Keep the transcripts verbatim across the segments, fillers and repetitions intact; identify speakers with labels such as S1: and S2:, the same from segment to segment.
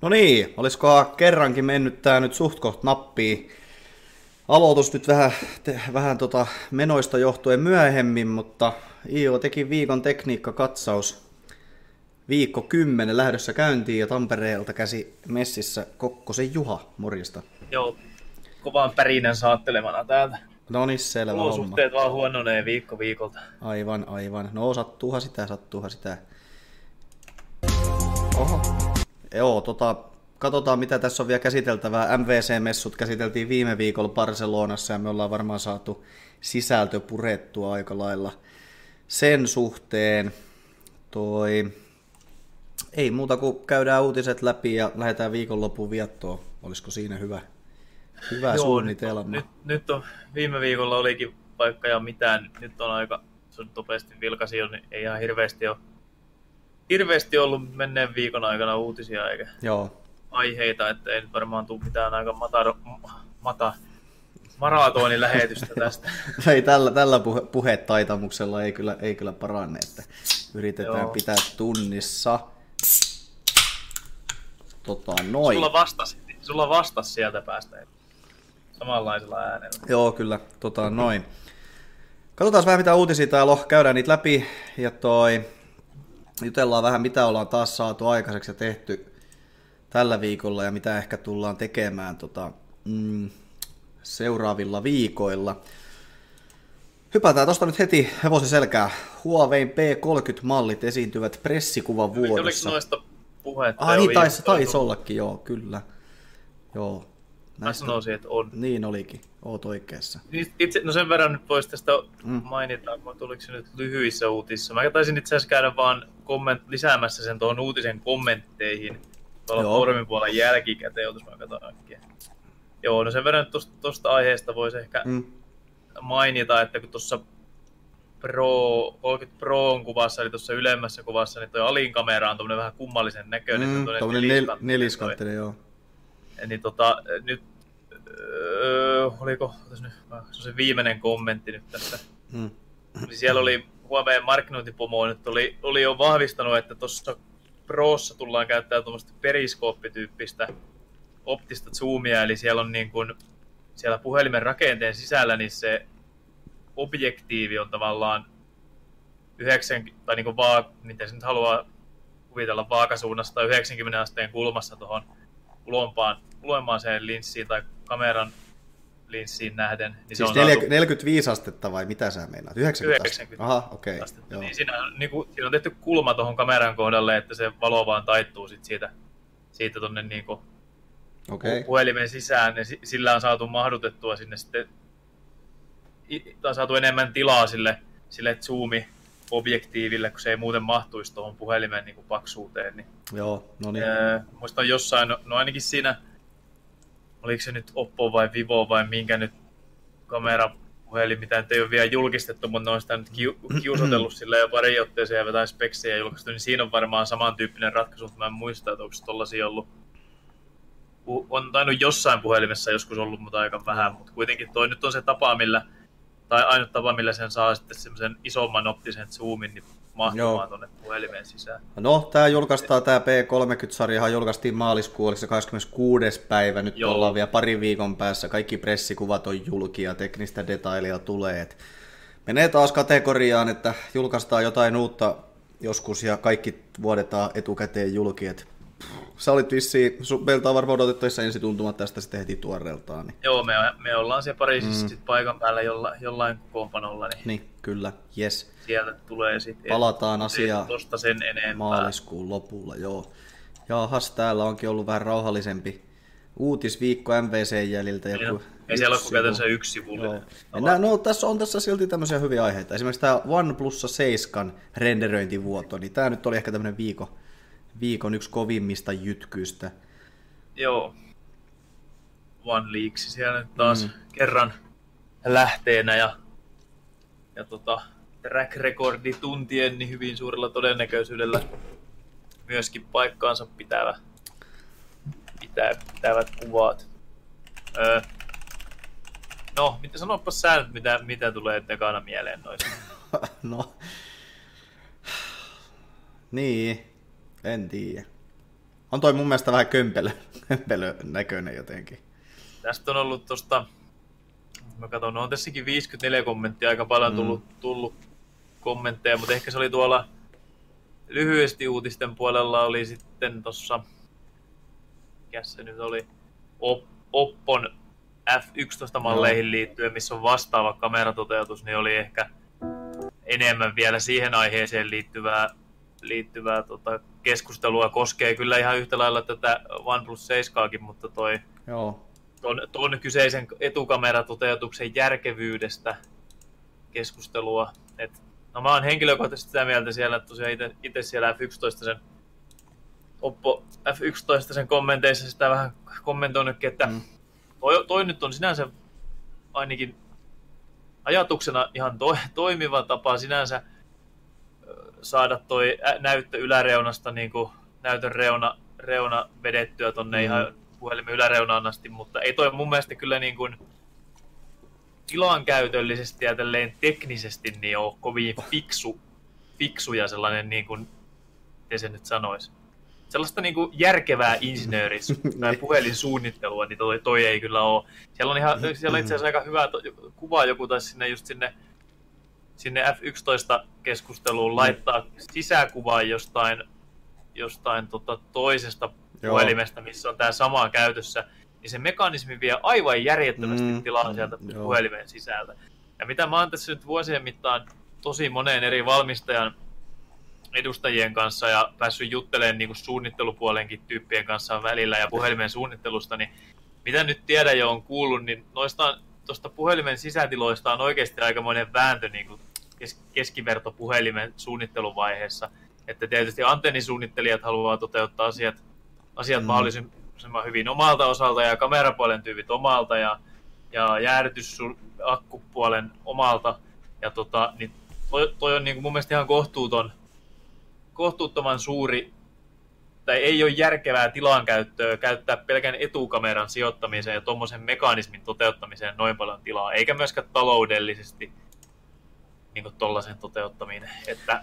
S1: No niin, olisikohan kerrankin mennyt tää nyt suht koht nappiin. Aloitus nyt vähän, te, vähän tota menoista johtuen myöhemmin, mutta I O teki viikon tekniikkakatsaus. Viikko kymmenen lähdössä käyntiin ja Tampereelta käsi messissä Kokkosen Juha, morjesta.
S2: Joo, kovan pärinän saattelemana täältä.
S1: No niin, selvä homma.
S2: Olosuhteet vaan huononee viikko viikolta.
S1: Aivan, aivan. No sattuuhan sitä, sattuuhan sitä. Oho. Joo, tota, katsotaan mitä tässä on vielä käsiteltävää. M V C-messut käsiteltiin viime viikolla Barcelonassa ja me ollaan varmaan saatu sisältö purettua aika lailla sen suhteen. Toi... Ei muuta kuin käydään uutiset läpi ja lähdetään viikonlopun viettoon. Olisiko siinä hyvä, hyvä
S2: Joo,
S1: suunnitelma?
S2: Nyt, nyt on, viime viikolla olikin vaikka ja mitään. Nyt on aika, se on nopeasti vilkasi jo, niin ei ihan hirveästi ole, hirveästi ollut menneen viikon aikana uutisia eikä
S1: Joo.
S2: aiheita, että ei nyt varmaan tule mitään aika mata, mata maratonin lähetystä tästä.
S1: ei tällä, tällä puhe, puhetaitamuksella ei kyllä, ei kyllä paranne, että yritetään Joo. pitää tunnissa. Tota, noin.
S2: Sulla vastasi, sulla vastasi sieltä päästä samanlaisella äänellä.
S1: Joo, kyllä. Tota, noin. Katsotaan vähän mitä uutisia täällä on. Käydään niitä läpi ja toi, jutellaan vähän mitä ollaan taas saatu aikaiseksi ja tehty tällä viikolla ja mitä ehkä tullaan tekemään tota, mm, seuraavilla viikoilla. Hypätään tosta nyt heti hevosen selkää. Huawein P kolmekymmentä-mallit esiintyvät pressikuvan vuodossa.
S2: Oliko noista puhetta?
S1: Ah, niin taisi tais ollakin, joo, kyllä. Joo.
S2: Mä sanoisin, että on.
S1: Niin olikin, oot oikeassa.
S2: Itse, no sen verran nyt voisi tästä mm. mainita, kun tuliko se nyt lyhyissä uutisissa. Mä taisin itse asiassa käydä vaan komment, lisäämässä sen tuohon uutisen kommentteihin. Tuolla foorumin puolella jälkikäteen, joutuis mä katsoa äkkiä. Joo, no sen verran tuosta aiheesta voisi ehkä mm. mainita, että kun tuossa Pro, kolmekymmentä Proon kuvassa, eli tuossa ylemmässä kuvassa, niin toi alinkamera on tommonen vähän kummallisen näköinen.
S1: Mm, tommonen nel, neliskanttinen, joo.
S2: Niin tota, nyt, öö, oliko, nyt, se on se viimeinen kommentti nyt tässä. Mm. Siellä oli Huawei markkinointipomo, nyt oli, oli jo vahvistanut, että tuossa Prossa tullaan käyttämään tuommoista periskooppityyppistä optista zoomia, eli siellä on niin kuin, siellä puhelimen rakenteen sisällä, niin se objektiivi on tavallaan yhdeksänkymmentä, tai niin kuin vaan, miten se nyt haluaa kuvitella vaakasuunnasta yhdeksänkymmentä asteen kulmassa tuohon ulompaan, ulompaan linssiin tai kameran linssiin nähden. Niin
S1: siis
S2: se on
S1: neljäkymmentäviisi astetta vai mitä sä meinaat? yhdeksänkymmentä,
S2: yhdeksänkymmentä
S1: Aha, okei.
S2: Okay. Niin siinä, niin kuin, siinä on tehty kulma tuohon kameran kohdalle, että se valo vaan taittuu sit siitä, siitä tuonne niin kuin okay. puhelimen sisään, ja sillä on saatu mahdutettua sinne sitten, on saatu enemmän tilaa sille, sille zoomi-objektiiville, kun se ei muuten mahtuisi tuohon puhelimen niin kuin paksuuteen. Niin,
S1: Joo, no niin.
S2: Öö, muistan jossain, no, no ainakin siinä, oliko se nyt Oppo vai Vivo vai minkä nyt kamerapuhelin, mitä nyt ei ole vielä julkistettu, mutta ne on sitä nyt kiusotellut sillä jo pari otteeseen ja jotain speksejä julkaistu, niin siinä on varmaan samantyyppinen ratkaisu, mutta mä en muista, että onko se tollaisia ollut. On tainnut jossain puhelimessa joskus ollut, mutta aika vähän, mutta kuitenkin toi nyt on se tapa, millä, tai ainut tapa, millä sen saa sitten semmoisen isomman optisen zoomin niin mahtumaan tuonne puhelimen sisään.
S1: No, tää julkaistaan, tää P kolmekymmentä-sarjahan julkaistiin maaliskuun, oliko se kahdeskymmeneskuudes päivä, nyt Joo. ollaan vielä parin viikon päässä, kaikki pressikuvat on julki ja teknistä detailia tulee. Et menee taas kategoriaan, että julkaistaan jotain uutta joskus ja kaikki vuodetaan etukäteen julki, et sä olit vissiin, meiltä on varmaan odotettavissa ensituntumat tästä sitten heti tuoreeltaan. Niin.
S2: Joo, me, me ollaan siellä Pariisissa mm. sit paikan päällä jolla, jollain kokoonpanolla. Niin,
S1: niin kyllä, jes.
S2: Sieltä tulee sitten.
S1: Palataan asiaan
S2: sen enempää.
S1: Maaliskuun lopulla, joo. Jaahas, täällä onkin ollut vähän rauhallisempi uutisviikko M V C jäljiltä.
S2: Joku ei siellä ole kuin käytännössä yksi sivulle.
S1: No, tässä on tässä silti tämmöisiä hyviä aiheita. Esimerkiksi tämä OnePlus seitsemän renderöintivuoto, niin tämä nyt oli ehkä tämmöinen viikon. Viikon yksi kovimmista jytkyistä.
S2: Joo. One Leaks siellä nyt taas mm. kerran lähteenä ja, ja tota, track recordi tuntien niin hyvin suurella todennäköisyydellä myöskin paikkaansa pitävä, pitää, pitävät kuvat. Öö, no, mitä sanopas sä nyt, mitä, mitä tulee tekana mieleen noista?
S1: No, niin. En tiedä. On toi mun mielestä vähän kömpelö, kömpelö näköinen jotenkin.
S2: Tästä on ollut tosta, mä katson, no on tässäkin viisikymmentäneljä kommenttia, aika paljon tullut, mm. tullut kommentteja, mutta ehkä se oli tuolla lyhyesti uutisten puolella oli sitten mikä se nyt oli, Oppon F yksitoista-malleihin no. liittyen, missä on vastaava kameratoteutus, niin oli ehkä enemmän vielä siihen aiheeseen liittyvää, liittyvää tota, keskustelua. Koskee kyllä ihan yhtä lailla tätä OnePlus seitsemääkin, mutta toi
S1: Joo.
S2: Ton, ton kyseisen etukameratoteutuksen järkevyydestä keskustelua. Et, no mä oon henkilökohtaisesti sitä mieltä siellä, että tosiaan itse siellä F yksitoista sen Oppo F yksitoista sen kommenteissa sitä vähän kommentoinutkin, että mm. toi, toi nyt on sinänsä ainakin ajatuksena ihan to, toimiva tapa sinänsä saada toi näyttö yläreunasta, niin kuin näytön reuna, reuna vedettyä tonne mm. ihan puhelimen yläreunaan asti, mutta ei toi mun mielestä kyllä niin kuin tilankäytöllisesti ja tälleen teknisesti niin ole kovin fiksu, fiksu ja sellainen, niin kuin, miten se nyt sanoisi, sellaista niin kuin järkevää insinööris- tai puhelinsuunnittelua, niin toi, toi ei kyllä ole. Siellä on, ihan, siellä on itse asiassa aika hyvä to, kuva, joku taisi sinne just sinne, sinne F yksitoista-keskusteluun laittaa sisäkuvaa jostain, jostain tota toisesta Joo. puhelimesta, missä on tämä sama käytössä, niin se mekanismi vie aivan järjettömästi mm, tilaa sieltä mm, puhelimen sisältä. Ja mitä mä oon tässä nyt vuosien mittaan tosi moneen eri valmistajan edustajien kanssa ja päässyt juttelemaan niin kuin suunnittelupuolenkin tyyppien kanssa välillä ja puhelimen suunnittelusta, niin mitä nyt tiedän ja on kuullut, niin noista tuosta puhelimen sisätiloista on oikeasti aikamoinen vääntö niin kuin kes- keskiverto puhelimen suunnitteluvaiheessa. Että tietysti antennisuunnittelijat haluaa toteuttaa asiat, asiat mm. mahdollisimman hyvin omalta osalta ja kamerapuolen tyypit omalta ja, ja jäähdytysakkupuolen omalta. Ja tota, niin toi, toi on niin kuin mun mielestä ihan kohtuuton, kohtuuttoman suuri, tai ei ole järkevää tilankäyttöä käyttää pelkän etukameran sijoittamiseen ja tuommoisen mekanismin toteuttamiseen noin paljon tilaa, eikä myöskään taloudellisesti niin kuin tollaisen toteuttaminen. Että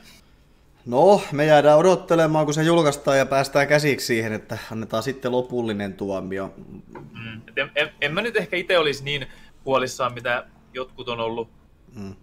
S1: no, me jäädään odottelemaan, kun se julkaistaan ja päästään käsiksi siihen, että annetaan sitten lopullinen tuomio.
S2: Mm. En, en, en mä nyt ehkä itse olisi niin huolissaan, mitä jotkut on ollut. Mm.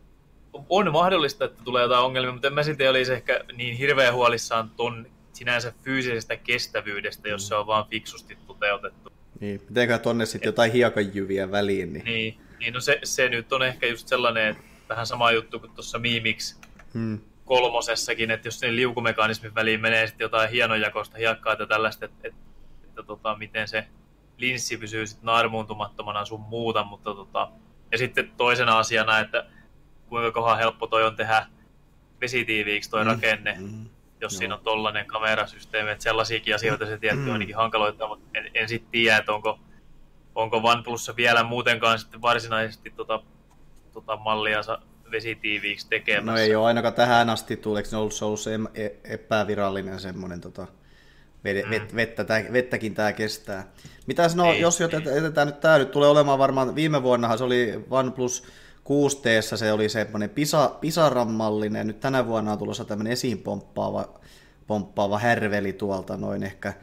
S2: On mahdollista, että tulee jotain ongelmia, mutta en mä sitten olisi ehkä niin hirveän huolissaan ton sinänsä fyysisestä kestävyydestä, jos se on vaan fiksusti toteutettu.
S1: Niin, mitenkään tonne sitten jotain hiekanjyviä väliin. Niin,
S2: niin, niin no se, se nyt on ehkä just sellainen, että vähän sama juttu kuin tuossa Mimix hmm. kolmosessakin, että jos sen liukumekanismin väliin menee sitten jotain hienonjakoista hiekkaa ja tällaista, että, että, että tota, miten se linssi pysyy sitten naarmuuntumattomana sun muuta, mutta tota, ja sitten toisena asiana, että kuinka kohan helppo toi on tehdä vesitiiviiksi toi mm. rakenne, mm. jos no. siinä on tollainen kamerasysteemi, että sellaisiakin asioita se tietty mm. ainakin hankaloittaa, mutta en, en sitten tiedä, että onko, onko OnePlussa vielä muutenkaan sitten varsinaisesti tota, tota malliansa vesitiiviiksi tekemässä.
S1: No ei ole ainakaan tähän asti tullut, se on ollut, se on ollut se epävirallinen semmoinen tota, vet, mm. vettä, tää, vettäkin tämä kestää. Mitäs no, ei, jos jätetään nyt tämä nyt tulee olemaan varmaan, viime vuonnahan se oli OnePlus kuusi T, se oli semmoinen pisa, pisaran-mallinen, nyt tänä vuonna on tulossa tämmöinen esiin pomppaava, pomppaava härveli tuolta noin ehkä.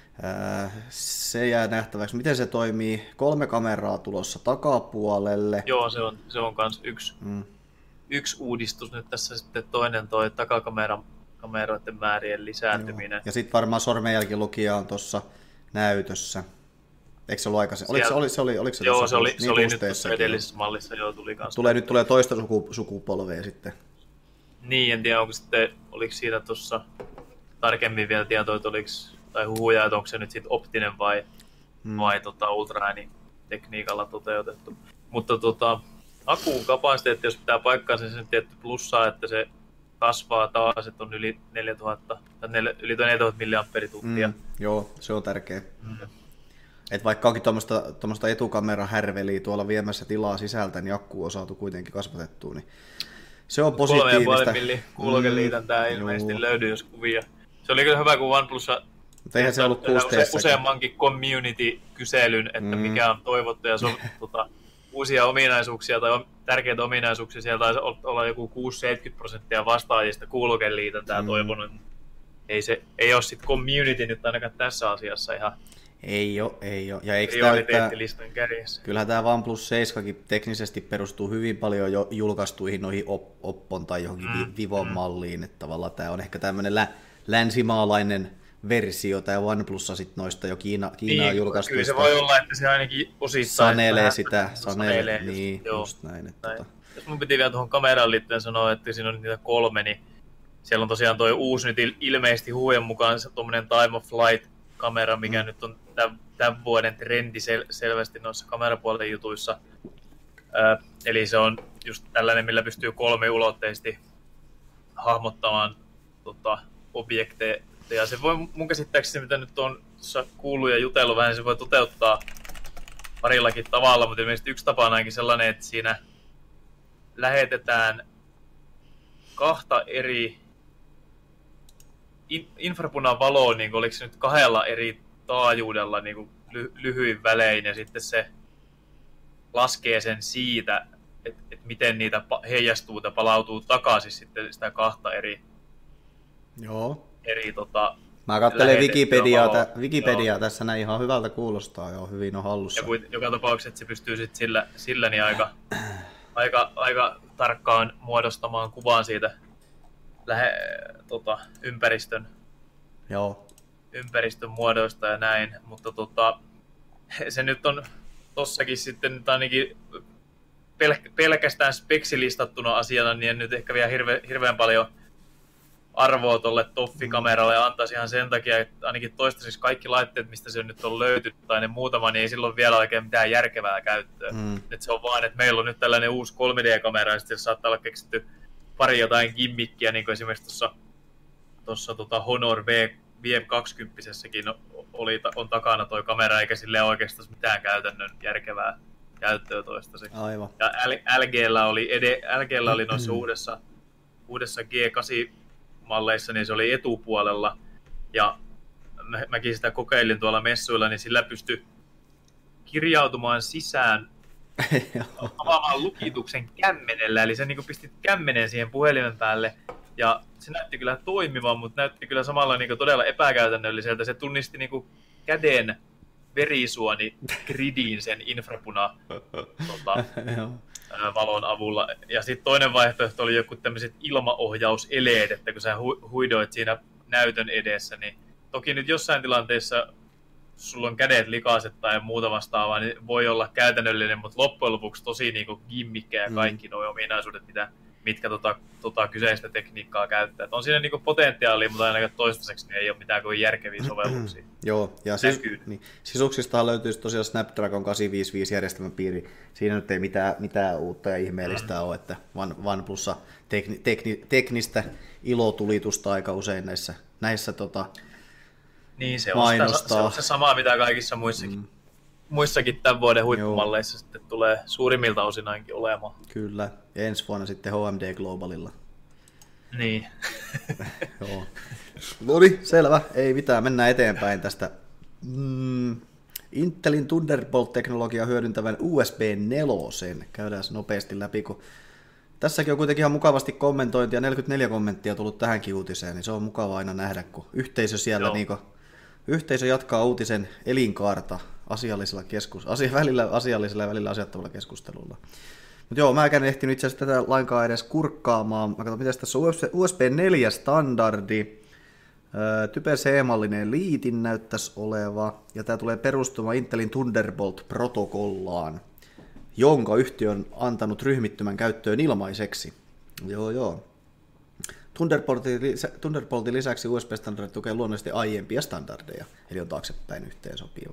S1: Ää, se jää nähtäväksi, miten se toimii. Kolme kameraa tulossa takapuolelle.
S2: Joo, se on, se on kans yksi, mm. yksi uudistus nyt tässä sitten toinen toi takakameran kameroiden määrien lisääntyminen. Joo.
S1: Ja sitten varmaan sormenjälkilukija on tuossa näytössä. Eikö se ollut aikaisemmin? Oliko se, oli, se oli, oliko se
S2: joo, se oli, niin se oli nyt tuossa edellisessä mallissa, joo, tuli kanssa.
S1: Tulee, nyt tulee toista suku, sukupolvea sitten.
S2: Niin, en tiedä, onko sitten, oliko siitä tuossa tarkemmin vielä tietoa, että oliko, tai huhuja, että onko se nyt sitten optinen vai, hmm. vai tota, ultraäänitekniikalla toteutettu. Mutta tota, akun kapasiteetti, jos pitää paikkaansa, niin se tietty plussaa, että se kasvaa taas, että on yli neljätuhatta, tai yli neljätuhatta milliamperituntia.
S1: Hmm. Joo, se on tärkeä. Hmm. Että vaikka onkin tuommoista etukamerahärveliä tuolla viemässä tilaa sisältä, niin akku on saatu kuitenkin kasvatettua, niin se on positiivista.
S2: kolme pilkku viisi milli kuulokeliitäntää mm, ilmeisesti juu. löydy, jos kuvia. Se oli kyllä hyvä, kun OnePlussa
S1: eihän se ollut kuusi T
S2: useammankin community-kyselyn, että mm. mikä on toivottu ja so, tota, uusia ominaisuuksia tai tärkeitä ominaisuuksia. Siellä taisi olla joku kuusikymmentä seitsemänkymmentä prosenttia vastaajista kuulokeliitäntää mm. toivonut. ei, se, ei ole sitten community nyt ainakaan tässä asiassa ihan
S1: ei ole, ei ole. Ja eikö
S2: prioriteettilistan kärjessä.
S1: Kyllähän tämä OnePlus seitsemän teknisesti perustuu hyvin paljon jo julkaistuihin noihin Oppon tai johonkin mm. Vivon mm. malliin, että tavallaan tämä on ehkä tämmöinen lä- länsimaalainen versio, tämä OnePlussa sitten noista jo Kiina, Kiinaa niin, julkaistuista.
S2: Kyllä se voi olla, että se ainakin osittain
S1: sanelee sitä, sanelee,
S2: sanelee
S1: just, niin, just näin. Että
S2: näin.
S1: Tota.
S2: Jos mun piti vielä tuohon kameraan liittyen sanoa, että siinä on niitä kolme, niin siellä on tosiaan tuo uusi nyt ilmeisesti huujen mukaan se tuommoinen time of flight-kamera, mikä mm. nyt on tämän, tämän vuoden trendi sel- selvästi noissa kamerapuolen jutuissa. Ö, eli se on just tällainen, millä pystyy kolmiulotteisesti hahmottamaan tota, objekteja. Ja se voi mun käsittääkseni, mitä nyt on kuullut ja jutellut vähän, se voi toteuttaa parillakin tavalla, mutta ilmeisesti yksi tapa on ainakin sellainen, että siinä lähetetään kahta eri infrapunan valoa, niin oliko se nyt kahdella eri taajuudella niin ly- lyhyin välein, ja sitten se laskee sen siitä, että et miten niitä heijastuu ja palautuu takaisin sitten sitä kahta eri,
S1: Joo.
S2: eri tota,
S1: mä katselen Wikipediaa, tä, Wikipediaa tässä näin ihan hyvältä kuulostaa, joo, hyvin on hallussa.
S2: Ja kun, joka tapauksessa se pystyy sitten sillä, sillä niin aika, aika, aika tarkkaan muodostamaan kuvaan siitä lähe, tota, ympäristön,
S1: joo.
S2: ympäristön muodoista ja näin, mutta tota, se nyt on tossakin sitten ainakin pel- pelkästään speksilistattuna asiana, niin en nyt ehkä vielä hirve, hirveän paljon arvoa tuolle Toffi-kameralle ja antaisi ihan sen takia, että ainakin toistaiseksi kaikki laitteet, mistä se nyt on löytynyt, tai ne muutama, niin ei silloin vielä oikein mitään järkevää käyttöä. Mm. Että se on vaan, että meillä on nyt tällainen uusi kolme D-kamera, ja sitten saattaa olla keksitty pari jotain gimmikkiä, niin kuin esimerkiksi tuossa, tuossa tota Honor V M kaksikymmentässäkin oli, on takana toi kamera, eikä sille oikeastaan mitään käytännön järkevää käyttöä toistaiseksi.
S1: Aivan.
S2: Ja L G:llä oli, ed- L G:llä oli noissa uudessa, uudessa G kahdeksan malleissa, niin se oli etupuolella, ja mä, mäkin sitä kokeilin tuolla messuilla, niin sillä pystyi kirjautumaan sisään avaamaan lukituksen kämmenellä, eli sä niin pistit kämmenen siihen puhelimen päälle, ja se näytti kyllä toimivan, mutta näytti kyllä samalla niin todella epäkäytännölliseltä. Se tunnisti niin käden verisuoni gridiin sen infrapuna tota, valon avulla. Ja sitten toinen vaihtoehto oli joku tämmöiset ilmaohjauseleet, että kun sä hu- huidoit siinä näytön edessä, niin toki nyt jossain tilanteessa sulla on kädet likaiset tai muuta vastaavaa, niin voi olla käytännöllinen, mutta loppujen lopuksi tosi niin gimmikkejä ja kaikki mm. nuo ominaisuudet, mitä, mitkä tota, tota kyseistä tekniikkaa käyttää. Et on siinä niin potentiaalia, mutta ainakaan toistaiseksi niin ei ole mitään kuin järkeviä sovelluksia.
S1: Joo, ja sis, niin, sisuksistahan löytyy tosiaan Snapdragon kahdeksansataaviisikymmentäviisi järjestelmäpiiri. Siinä nyt ei mitään, mitään uutta ja ihmeellistä mm. ole, että OnePlussa tekni, tekni, teknistä ilotulitusta aika usein näissä, näissä tota,
S2: niin, se on, sitä, se on se sama, mitä kaikissa muissakin, mm. muissakin tämän vuoden huippumalleissa sitten tulee suurimmilta osin ainakin olemaan.
S1: Kyllä, ja ensi vuonna sitten H M D Globalilla.
S2: Niin.
S1: Joo. No niin, selvä, ei mitään, mennään eteenpäin tästä. Mm, Intelin Thunderbolt-teknologiaa hyödyntävän U S B neljä, käydään se nopeasti läpi, kun tässäkin on kuitenkin ihan mukavasti kommentointia, neljäkymmentäneljä kommenttia tullut tähänkin uutiseen, niin se on mukava aina nähdä, kun yhteisö siellä niinku, yhteisö jatkaa uutisen elinkaarta asiallisella, keskus, asia, välillä, asiallisella ja välillä asiattomalla keskustelulla. Mutta joo, mä en ehtinyt itse asiassa tätä lainkaan edes kurkkaamaan. Mä katson, mitä tässä on U S B neljä standardi, Type C-mallinen liitin näyttäisi oleva, ja tämä tulee perustumaan Intelin Thunderbolt-protokollaan, jonka yhtiö on antanut ryhmittymän käyttöön ilmaiseksi. Joo, joo. Thunderboltin, Thunderboltin lisäksi U S B-standardi tukee luonnollisesti aiempia standardeja, eli on taaksepäin yhteensopiva.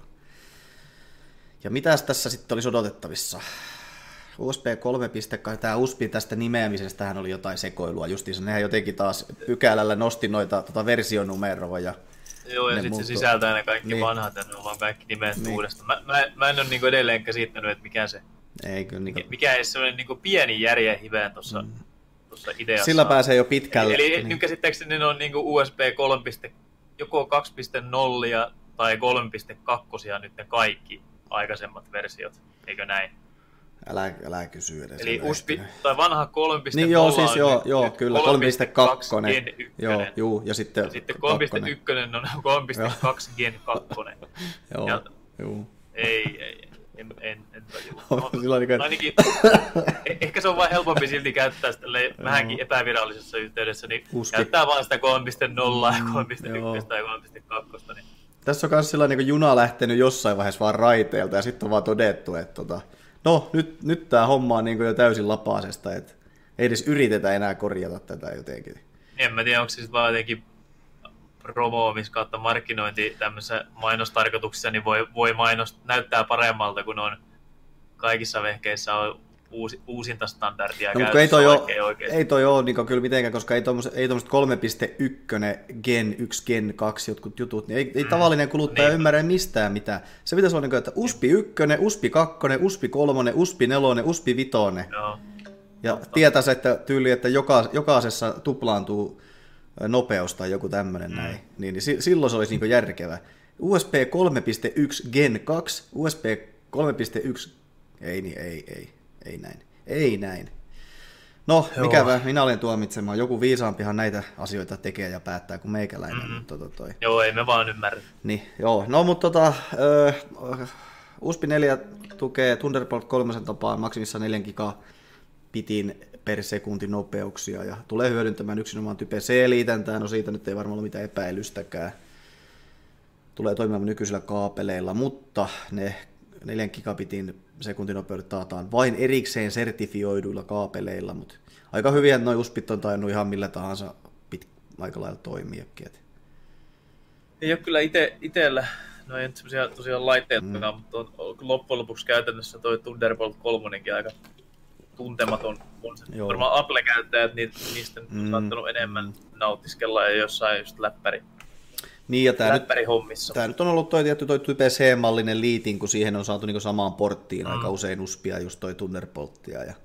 S1: Ja mitäs tässä sitten olisi odotettavissa? U S B kolme piste kaksi, tämä U S B tästä nimeämisestähän oli jotain sekoilua justiinsa, nehän jotenkin taas pykälällä nosti noita tota versionumeroja.
S2: Joo, ja sitten muuttu... se sisältää ne kaikki niin. vanhat, ja ne on vaan kaikki nimet niin. uudestaan. Mä, mä, mä en ole niinku edelleen käsittänyt, että mikä se,
S1: ei, kyllä, niin kuin...
S2: mikä ei sellainen niinku pieni järjen hiveen tuossa mm. ideassa.
S1: Sillä pääsee jo pitkälle.
S2: Eli, eli
S1: niin.
S2: nyt käsittääkseni ne on niinku U S B kolme, joko kaksi piste nolla tai kolme piste kaksi nyt ne kaikki aikaisemmat versiot, eikö näin?
S1: Älä, älä kysy edes.
S2: Eli U S B, tai vanha kolme piste nolla
S1: niin joo, siis joo,
S2: nyt,
S1: joo
S2: nyt
S1: kyllä, kolme piste kaksi.
S2: Gen yksi.
S1: Joo, juu, ja sitten,
S2: ja sitten kolme piste yksi on kolme piste kaksi Gen kaksi.
S1: Joo,
S2: ja,
S1: juu.
S2: Ei, ei, en, en, en tajua.
S1: No, niin kuin...
S2: Ainakin, ehkä se on vain helpompi silti käyttää sitä vähänkin epävirallisessa yhteydessä, niin U S B. Käyttää vaan sitä kolme piste nolla ja kolme piste yksi tai kolme piste kaksi. Niin.
S1: Tässä on myös sellainen niin juna lähtenyt jossain vaiheessa vaan raiteelta ja sitten on vaan todettu, että tota, no nyt, nyt tämä homma on niin jo täysin lapasesta, että ei edes yritetä enää korjata tätä jotenkin.
S2: En mä tiedä, onko se sitten vaan jotenkin promoomis kautta markkinointi tämmöisessä mainostarkoituksessa, niin voi, voi mainos näyttää paremmalta, kun on kaikissa vehkeissä on uusi, uusinta standardia no, käytössä.
S1: Ei toi, ole, ei toi ole niin kyllä mitenkään, koska ei tuommoiset kolme piste yksi, Gen yksi, Gen kaksi jotkut jutut, niin ei, ei mm. tavallinen kuluttaja niin. ymmärrä mistään mitään. Se pitäisi olla niin kuin, että U S B yksi, U S B kaksi, U S B kolme, U S B neljä, U S B viisi.
S2: Joo.
S1: Ja Totta. tietäisi, että tyyli, että joka, jokaisessa tuplaantuu nopeus tai joku tämmöinen mm. näin, niin, niin silloin se olisi niin kuin järkevä. U S B kolme piste yksi Gen kaksi, U S B kolme piste yksi, ei niin, ei, ei, ei näin, ei näin. No, joo. Mikävä, minä olen tuomitsemaan. Joku viisaampihan näitä asioita tekee ja päättää kuin meikäläinen. Mm-hmm. Mutta tota toi.
S2: Joo, ei me vaan ymmärrä.
S1: Niin, joo. No, mutta tota, uh, U S B neljä tukee Thunderbolt kolme tapaan maksimissa neljä gigabitin per sekunti nopeuksia ja tulee hyödyntämään yksinomaan Type C-liitäntää. No siitä nyt ei varmaan ole mitään epäilystäkään. Tulee toimimaan nykyisillä kaapeleilla, mutta ne neljä gigabitin sekuntinopeudet taataan vain erikseen sertifioiduilla kaapeleilla, mutta aika hyvin, että nuo U S Bit on tainnut ihan millä tahansa pit, aika lailla toimiakin.
S2: Ei ole kyllä ite, itsellä, no ei nyt semmoisia tosiaan laitteita, mm. mutta on, loppujen lopuksi käytännössä toi Thunderbolt kolme aika tuntematon. On varmaan Apple-käyttäjät, niin niistä mm. on saattanut enemmän nautiskella ja jossain just läppäri.
S1: Niin, ja tämä nyt, tämä nyt on ollut toi tietty toi Type C-mallinen liitin, kun siihen on saatu niin samaan porttiin mm. aika usein U S Bia, just toi Thunderbolttia ja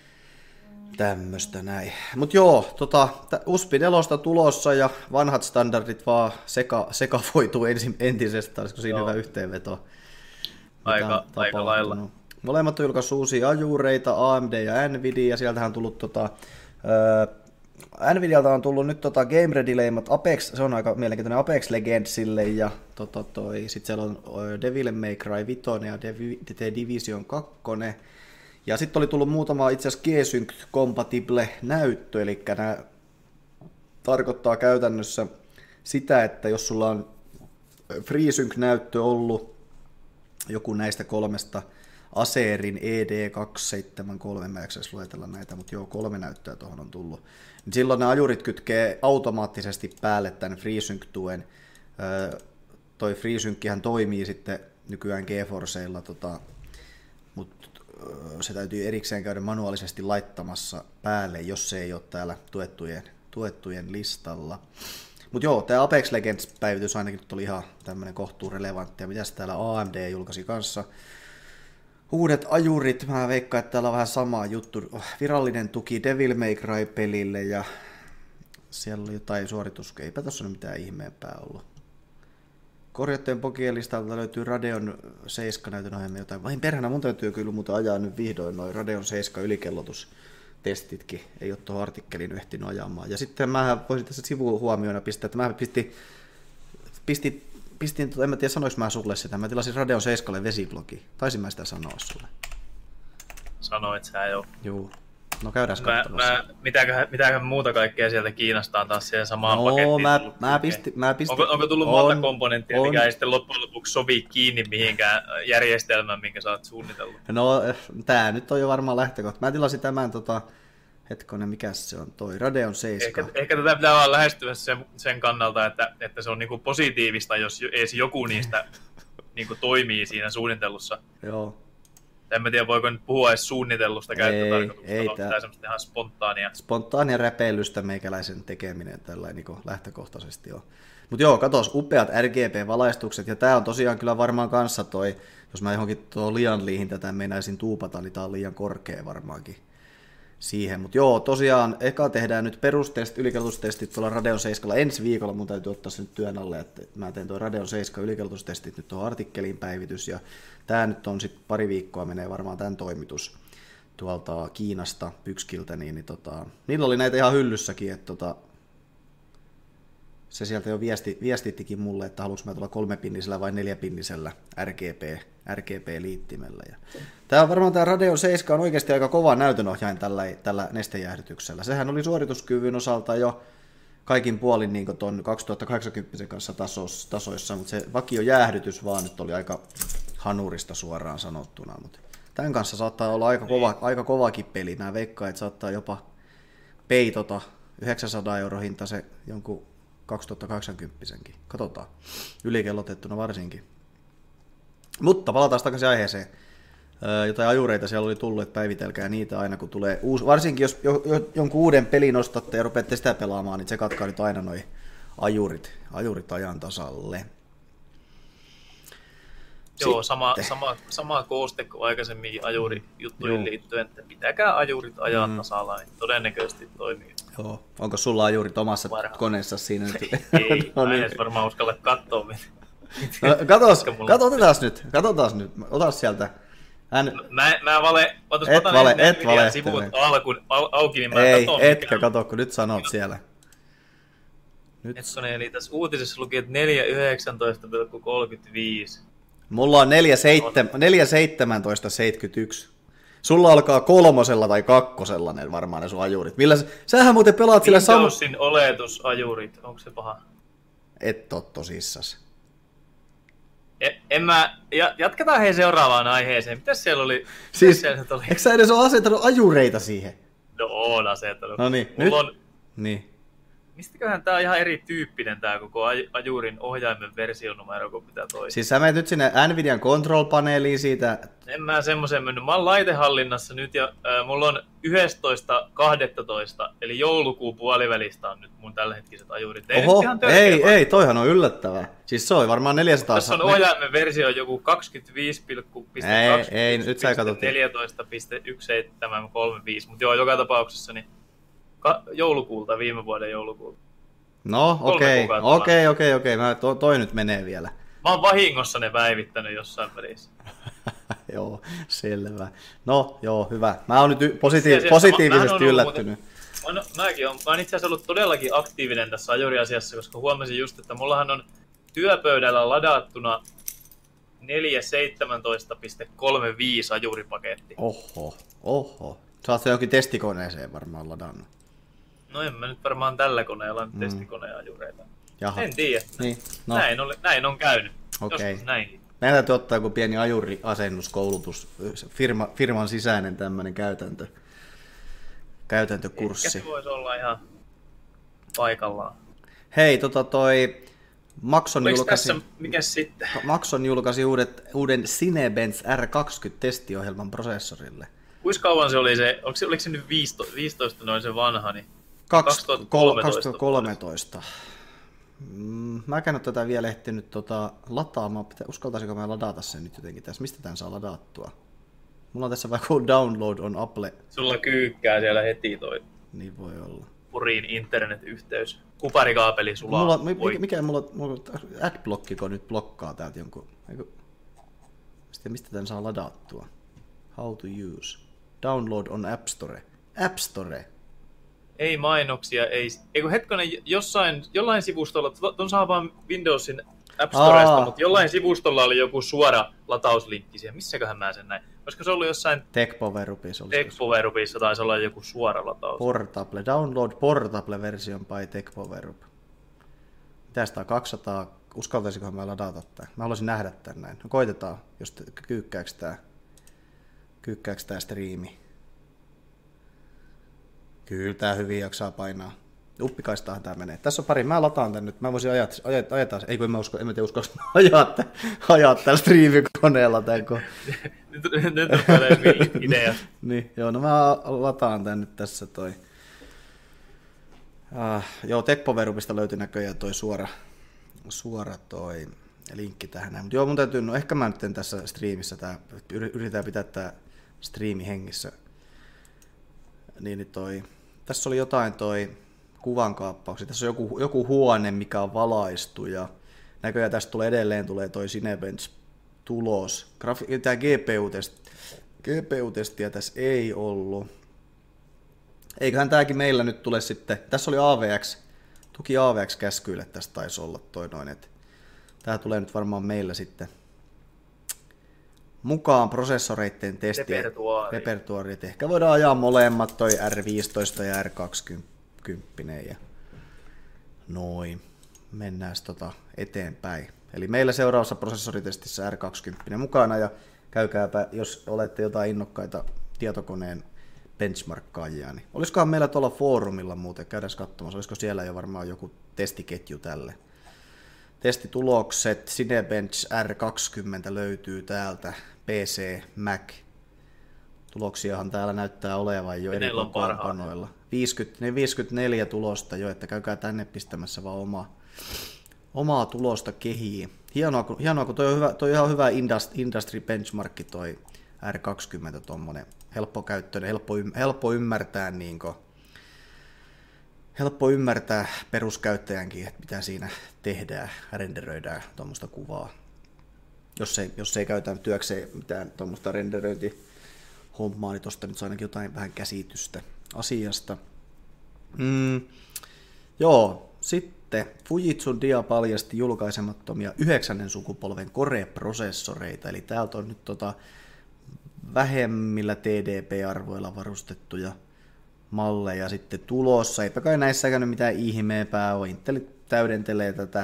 S1: tämmöistä näin. Mutta joo, tota, U S B neljä tulossa ja vanhat standardit vaan seka, sekavoituu ensin, entisestään, olisiko siinä joo. hyvä yhteenveto?
S2: Aika, aika lailla.
S1: Molemmat on julkaissut uusia ajureita, A M D ja Nvidia, ja sieltähän on tullut tota, öö, Nvidialta on tullut nyt tota Game Ready-leimat Apex, se on aika mielenkiintoinen Apex Legendsille, ja tota toi, sit siellä on Devil May Cry viisi ja The Division kaksi, ja sitten oli tullut muutama itse asiassa G-Sync-compatible näyttö, eli nämä tarkoittaa käytännössä sitä, että jos sulla on FreeSync-näyttö ollut joku näistä kolmesta, Acerin E D kaksisataaseitsemänkymmentäkolme, mä en luetella näitä, mutta joo, kolme näyttöä tuohon on tullut. Niin silloin nämä ajurit kytkee automaattisesti päälle tämän FreeSync-tuen. Toi FreeSynckihän toimii sitten nykyään GeForceilla, tota, mutta se täytyy erikseen käydä manuaalisesti laittamassa päälle, jos se ei ole täällä tuettujen, tuettujen listalla. Mutta joo, tämä Apex Legends-päivitys ainakin oli ihan tämmöinen kohtuu relevantti. Ja mitäs täällä A M D julkaisi kanssa? Uudet ajurit, mä veikkaan, että täällä on vähän sama juttu. Virallinen tuki Devil May Cry-pelille ja siellä oli jotain suoritus, eipä tossa ole mitään ihmeempää ollut. Korjattujen pokien listalta löytyy Radeon seitsemän näytön ohjelmia jotain. Vain perhänä, mun täytyy kyllä muuten ajaa nyt vihdoin noin Radeon seitsemän ylikellotustestitkin. Ei ole tuohon artikkeliin ehtinyt ajamaan. Ja sitten mä voisin tässä sivuhuomioina pistää, että mä pistin, pistin Pistin, en mä tiedä sanoinko mä sulle sitä, mä tilasin Radeon seitsemän vesiblogi. Taisin mä sitä sanoa sulle.
S2: Sanoit sä joo.
S1: Juu. No käydään
S2: mä,
S1: katsomassa.
S2: Mä, mitäköhän, mitäköhän muuta kaikkea sieltä Kiinasta on taas siihen samaan
S1: no,
S2: pakettiin
S1: mä, tullut? Mä pistin, mä pistin,
S2: onko, onko tullut on, monta komponenttia, on, mikä ei sitten loppujen lopuksi sovi kiinni mihinkään järjestelmään, minkä sä oot suunnitellut?
S1: No tää nyt on jo varmaan lähtökohta. Mä tilasin tämän tota, hetkonen, mikä se on toi, Radeon seitsemän.
S2: Ehkä, ehkä tätä pitää vaan lähestyä sen, sen kannalta, että, että se on niinku positiivista, jos edes joku niistä niinku toimii siinä suunnitellussa.
S1: Joo.
S2: En mä tiedä, voiko nyt puhua edes suunnitellusta käyttötarkoituksesta.
S1: Ei, ei
S2: tää semmoista ihan spontaania.
S1: Spontaania räpeilystä meikäläisen tekeminen tällainen niin lähtökohtaisesti on. Mutta joo, katos, upeat R G B-valaistukset, ja tää on tosiaan kyllä varmaan kanssa toi, jos mä johonkin tuo liian liihin tätä meinaisin tuupata, niin tää on liian korkea varmaankin siihen. Mutta joo, tosiaan eka tehdään nyt perustesti, ylikeltustestit tuolla Radeon seitsemän ensi viikolla. Mun täytyy ottaa se nyt työn alle, että mä teen tuo Radeon seitsemän ylikeltustestit nyt tuohon artikkeliin päivitys. Ja tää nyt on sitten pari viikkoa menee varmaan tämän toimitus. tuolta Kiinasta Pykskiltä, niin, niin tota, niillä oli näitä ihan hyllyssäkin, että tota, se sieltä jo viesti, viestittikin mulle, että haluanko mä tulla kolmepinnisellä vai neljäpinnisellä R G P, R G P-liittimellä. Ja tämä on varmaan tämä Radeon seitsemän on oikeasti aika kova näytönohjain tällä, tällä nestejäähdytyksellä. Sehän oli suorituskyvyn osalta jo kaikin puolin niin tuon kaksituhattakahdeksankymmentä kanssa tasos, tasoissa, mutta se vakiojäähdytys vaan nyt oli aika hanurista suoraan sanottuna. Mutta tämän kanssa saattaa olla aika, kova, aika kovakin peli. Mä veikkaan, että saattaa jopa peitota yhdeksänsadan euro hinta se jonkun kaksituhattakahdeksankymmentäkin. Katsotaan. Ylikellotettuna varsinkin. Mutta palataan takaisin aiheeseen. Öö, jotain ajureita siellä oli tullut, että päivitelkää niitä aina kun tulee uusi. Varsinkin jos jo, jo, jonkun uuden pelin ostatte ja rupeatte sitä pelaamaan, niin tsekatkaa nyt aina noi ajurit, ajurit ajan tasalle.
S2: Joo, sama, sama, sama kooste kuin aikaisemmin ajurijuttuihin liittyen, että pitäkää ajurit ajaa mm. tasalla, niin todennäköisesti toimii.
S1: Joo, onko sulla ajurit omassa Varhaan. koneessa siinä?
S2: Ei, no, mä en edes varmaan uskalla katsoa. Mit...
S1: no, katos, katsotaan nyt, katsotaan nyt, ota sieltä. Hän...
S2: No, mä, mä vale, otas,
S1: et vale, et vale.
S2: Sivut alkuun, al, auki, niin mä
S1: ei,
S2: katon.
S1: Ei, etkä kato, kun nyt sanot no. siellä.
S2: Nyt. Etsone, eli tässä uutisessa luki, että neljä yhdeksäntoista pilkku kolmekymmentäviisi.
S1: Mulla on neljä seitsemäntoista seitsemänkymmentäyksi. Sulla alkaa kolmosella tai kakkosella ne varmaan ne sun ajurit. Millä sä, sähän muuten pelaat sillä samalla...
S2: Windowsin oletusajurit, onko se paha?
S1: Et oo tosissas.
S2: En, en mä... Ja, jatketaan hei seuraavaan aiheeseen. Mitäs siellä oli?
S1: Siis,
S2: siellä oli?
S1: Eikö sä edes ole asettanut ajureita siihen?
S2: No oon asettanut.
S1: No niin,
S2: Mulla
S1: nyt...
S2: On...
S1: Niin.
S2: Mistäköhän tää on ihan erityyppinen tää koko ajurin ohjaimen versionumero kuin mitä toi.
S1: Siis sä menet nyt sinne Nvidian Control-paneeliin siitä...
S2: En mä semmoisen mennyt. Mä oon laitehallinnassa nyt ja äh, mulla on yhdestoista kahdestoista eli joulukuun puolivälistä on nyt mun tällähetkiset ajurit. Ei
S1: Oho,
S2: ihan
S1: ei, ei, toihan on yllättävää. Siis se on varmaan neljäsataa...
S2: Tässä on ohjaimen versio joku kaksikymmentäviisi pilkku neljätoista pilkku yksi seitsemän kolme viisi, mutta joo, joka tapauksessa niin ka- joulukuulta, viime vuoden joulukuulta.
S1: No, okei, okei, okei, okei, to, toi nyt menee vielä.
S2: Mä oon vahingossa ne päivittänyt jossain välissä.
S1: Joo, selvä. No, joo, hyvä. Mä oon nyt positiiv- positiivisesti mä, yllättynyt.
S2: Muuten, mä, no, mäkin on, mä oon itse asiassa ollut todellakin aktiivinen tässä ajuriasiassa, koska huomasin just, että mullahan on työpöydällä ladattuna neljä seitsemäntoista pilkku kolmekymmentäviisi ajuripaketti.
S1: Oho, oho. Sä oot se johonkin testikoneeseen varmaan ladannut.
S2: No en mä nyt varmaan tällä koneella nyt mm. testikoneen ajureita.
S1: Jaha.
S2: En tiedä.
S1: Niin, no.
S2: näin, oli, näin on käynyt.
S1: Okei.
S2: Okay. Näin.
S1: Meidän täytyy ottaa joku pieni ajuriasennuskoulutus, firma, firman sisäinen tämmöinen käytäntö, käytäntökurssi.
S2: Ehkä se voisi olla ihan paikallaan.
S1: Hei, tota toi Maxon
S2: Oliko
S1: julkaisi,
S2: tässä, mikäs sitten?
S1: Maxon julkaisi uudet, uuden Cinebench R kaksikymmentä-testiohjelman prosessorille.
S2: Kuinka kauan se oli se, oliko se, oliko se nyt viisitoista, viisitoista noin se vanha, niin
S1: kaksituhattakolmetoista. kaksituhattakolmetoista. Mä en ole tätä vielä ehtinyt tota, lataamaan. Uskaltaisinko mä ladata sen nyt jotenkin tässä? Mistä tämän saa ladattua? Mulla on tässä vaikka download on Apple.
S2: Sulla kyykkää siellä heti toi.
S1: Niin voi olla.
S2: Puriin internetyhteys. Kuparikaapeli sulaa.
S1: Mulla, mikä, mikä mulla, mulla adblockiko nyt blokkaa täältä jonkun? Eiku, sitten mistä tämän saa ladattua? How to use. Download on App Store. App Store.
S2: Ei mainoksia, ei. Eikö hetkonen, jossain, jollain sivustolla, ton saa vaan Windowsin App Storesta, Aa. mutta jollain sivustolla oli joku suora latauslinkki siihen. Missäköhän mä sen näin? Olisiko se ollut jossain...
S1: TechPowerUpissa.
S2: TechPowerUpissa taisi olla joku suora lataus.
S1: Portable. Download Portable version by TechPowerUp. Mitäs tää kaksisataa? Uskaltaisikohan mä ladata tää? Mä haluaisin nähdä tän näin. No koitetaan, jos kyykkääks tää, kyykkääks tää striimi. Kyllä tää hyvin jaksaa painaa. Uppikaistahan tää menee. Tässä on pari. Mä lataan tän nyt. Mä voisin ajat, ajat, ajata. Ei kun en mä usko, en mä tiedä usko, ajaa, ajaa tällä striimikoneella tän kun.
S2: nyt, nyt on paljon idea.
S1: Niin, joo, no mä lataan tän nyt tässä toi. Ah, joo, TechPowerUpista löytyi näköjään toi suora, suora toi linkki tähän. Mutta joo, mun täytyy, no ehkä mä nyt tässä striimissä tää, yritetään pitää tää striimi hengissä. Niin toi, tässä oli jotain toi kuvankaappauksia. Tässä on joku, joku huone, mikä on valaistu ja näköjään tästä tulee edelleen tulee toi Cinebench tulos. Grafi- tämä G P U-testi G P U-testiä tässä ei ollut. Eiköhän tääkin meillä nyt tule sitten, tässä oli A V X, tuki A V X-käskyille tässä taisi olla toi noin, että tää tulee nyt varmaan meillä sitten mukaan prosessoreiden testiä.
S2: Repertuaari.
S1: Repertuaarit. Ehkä voidaan ajaa molemmat, toi R viisitoista ja R kaksikymmentä ja noin. Mennään tota eteenpäin. Eli meillä seuraavassa prosessoritestissä R kaksikymmentä mukana ja käykääpä, jos olette jotain innokkaita tietokoneen benchmarkkaajia, niin olisikohan meillä tuolla foorumilla muuten, käydään katsomassa, olisiko siellä jo varmaan joku testiketju tälle. Testitulokset, Cinebench R kaksikymmentä löytyy täältä, P C, Mac. Tuloksiahan täällä näyttää olevan jo eri kokoonpanoilla. viisikymmentä, viisikymmentäneljä tulosta jo, että käykää tänne pistämässä vaan omaa, omaa tulosta kehiin. Hienoa, kun, hienoa, kun toi on, hyvä, toi on ihan hyvä industry benchmarkki toi R kaksikymmentä, tuommoinen helppokäyttöinen, helppo, helppo ymmärtää niin kuin, helppo ymmärtää peruskäyttäjänkin, että mitä siinä tehdään, renderöidään tuommoista kuvaa. Jos ei, jos ei käytä työkseen mitään tuommoista renderöintihommaa, niin tuosta nyt saa ainakin jotain vähän käsitystä asiasta. Mm, joo, sitten Fujitsun Dia paljasti julkaisemattomia yhdeksännen sukupolven Core-prosessoreita, eli täältä on nyt tota vähemmillä T D P-arvoilla varustettuja malleja sitten tulossa. Eipä kai näissä käynyt mitään ihmeempää ole. Intel täydentelee tätä,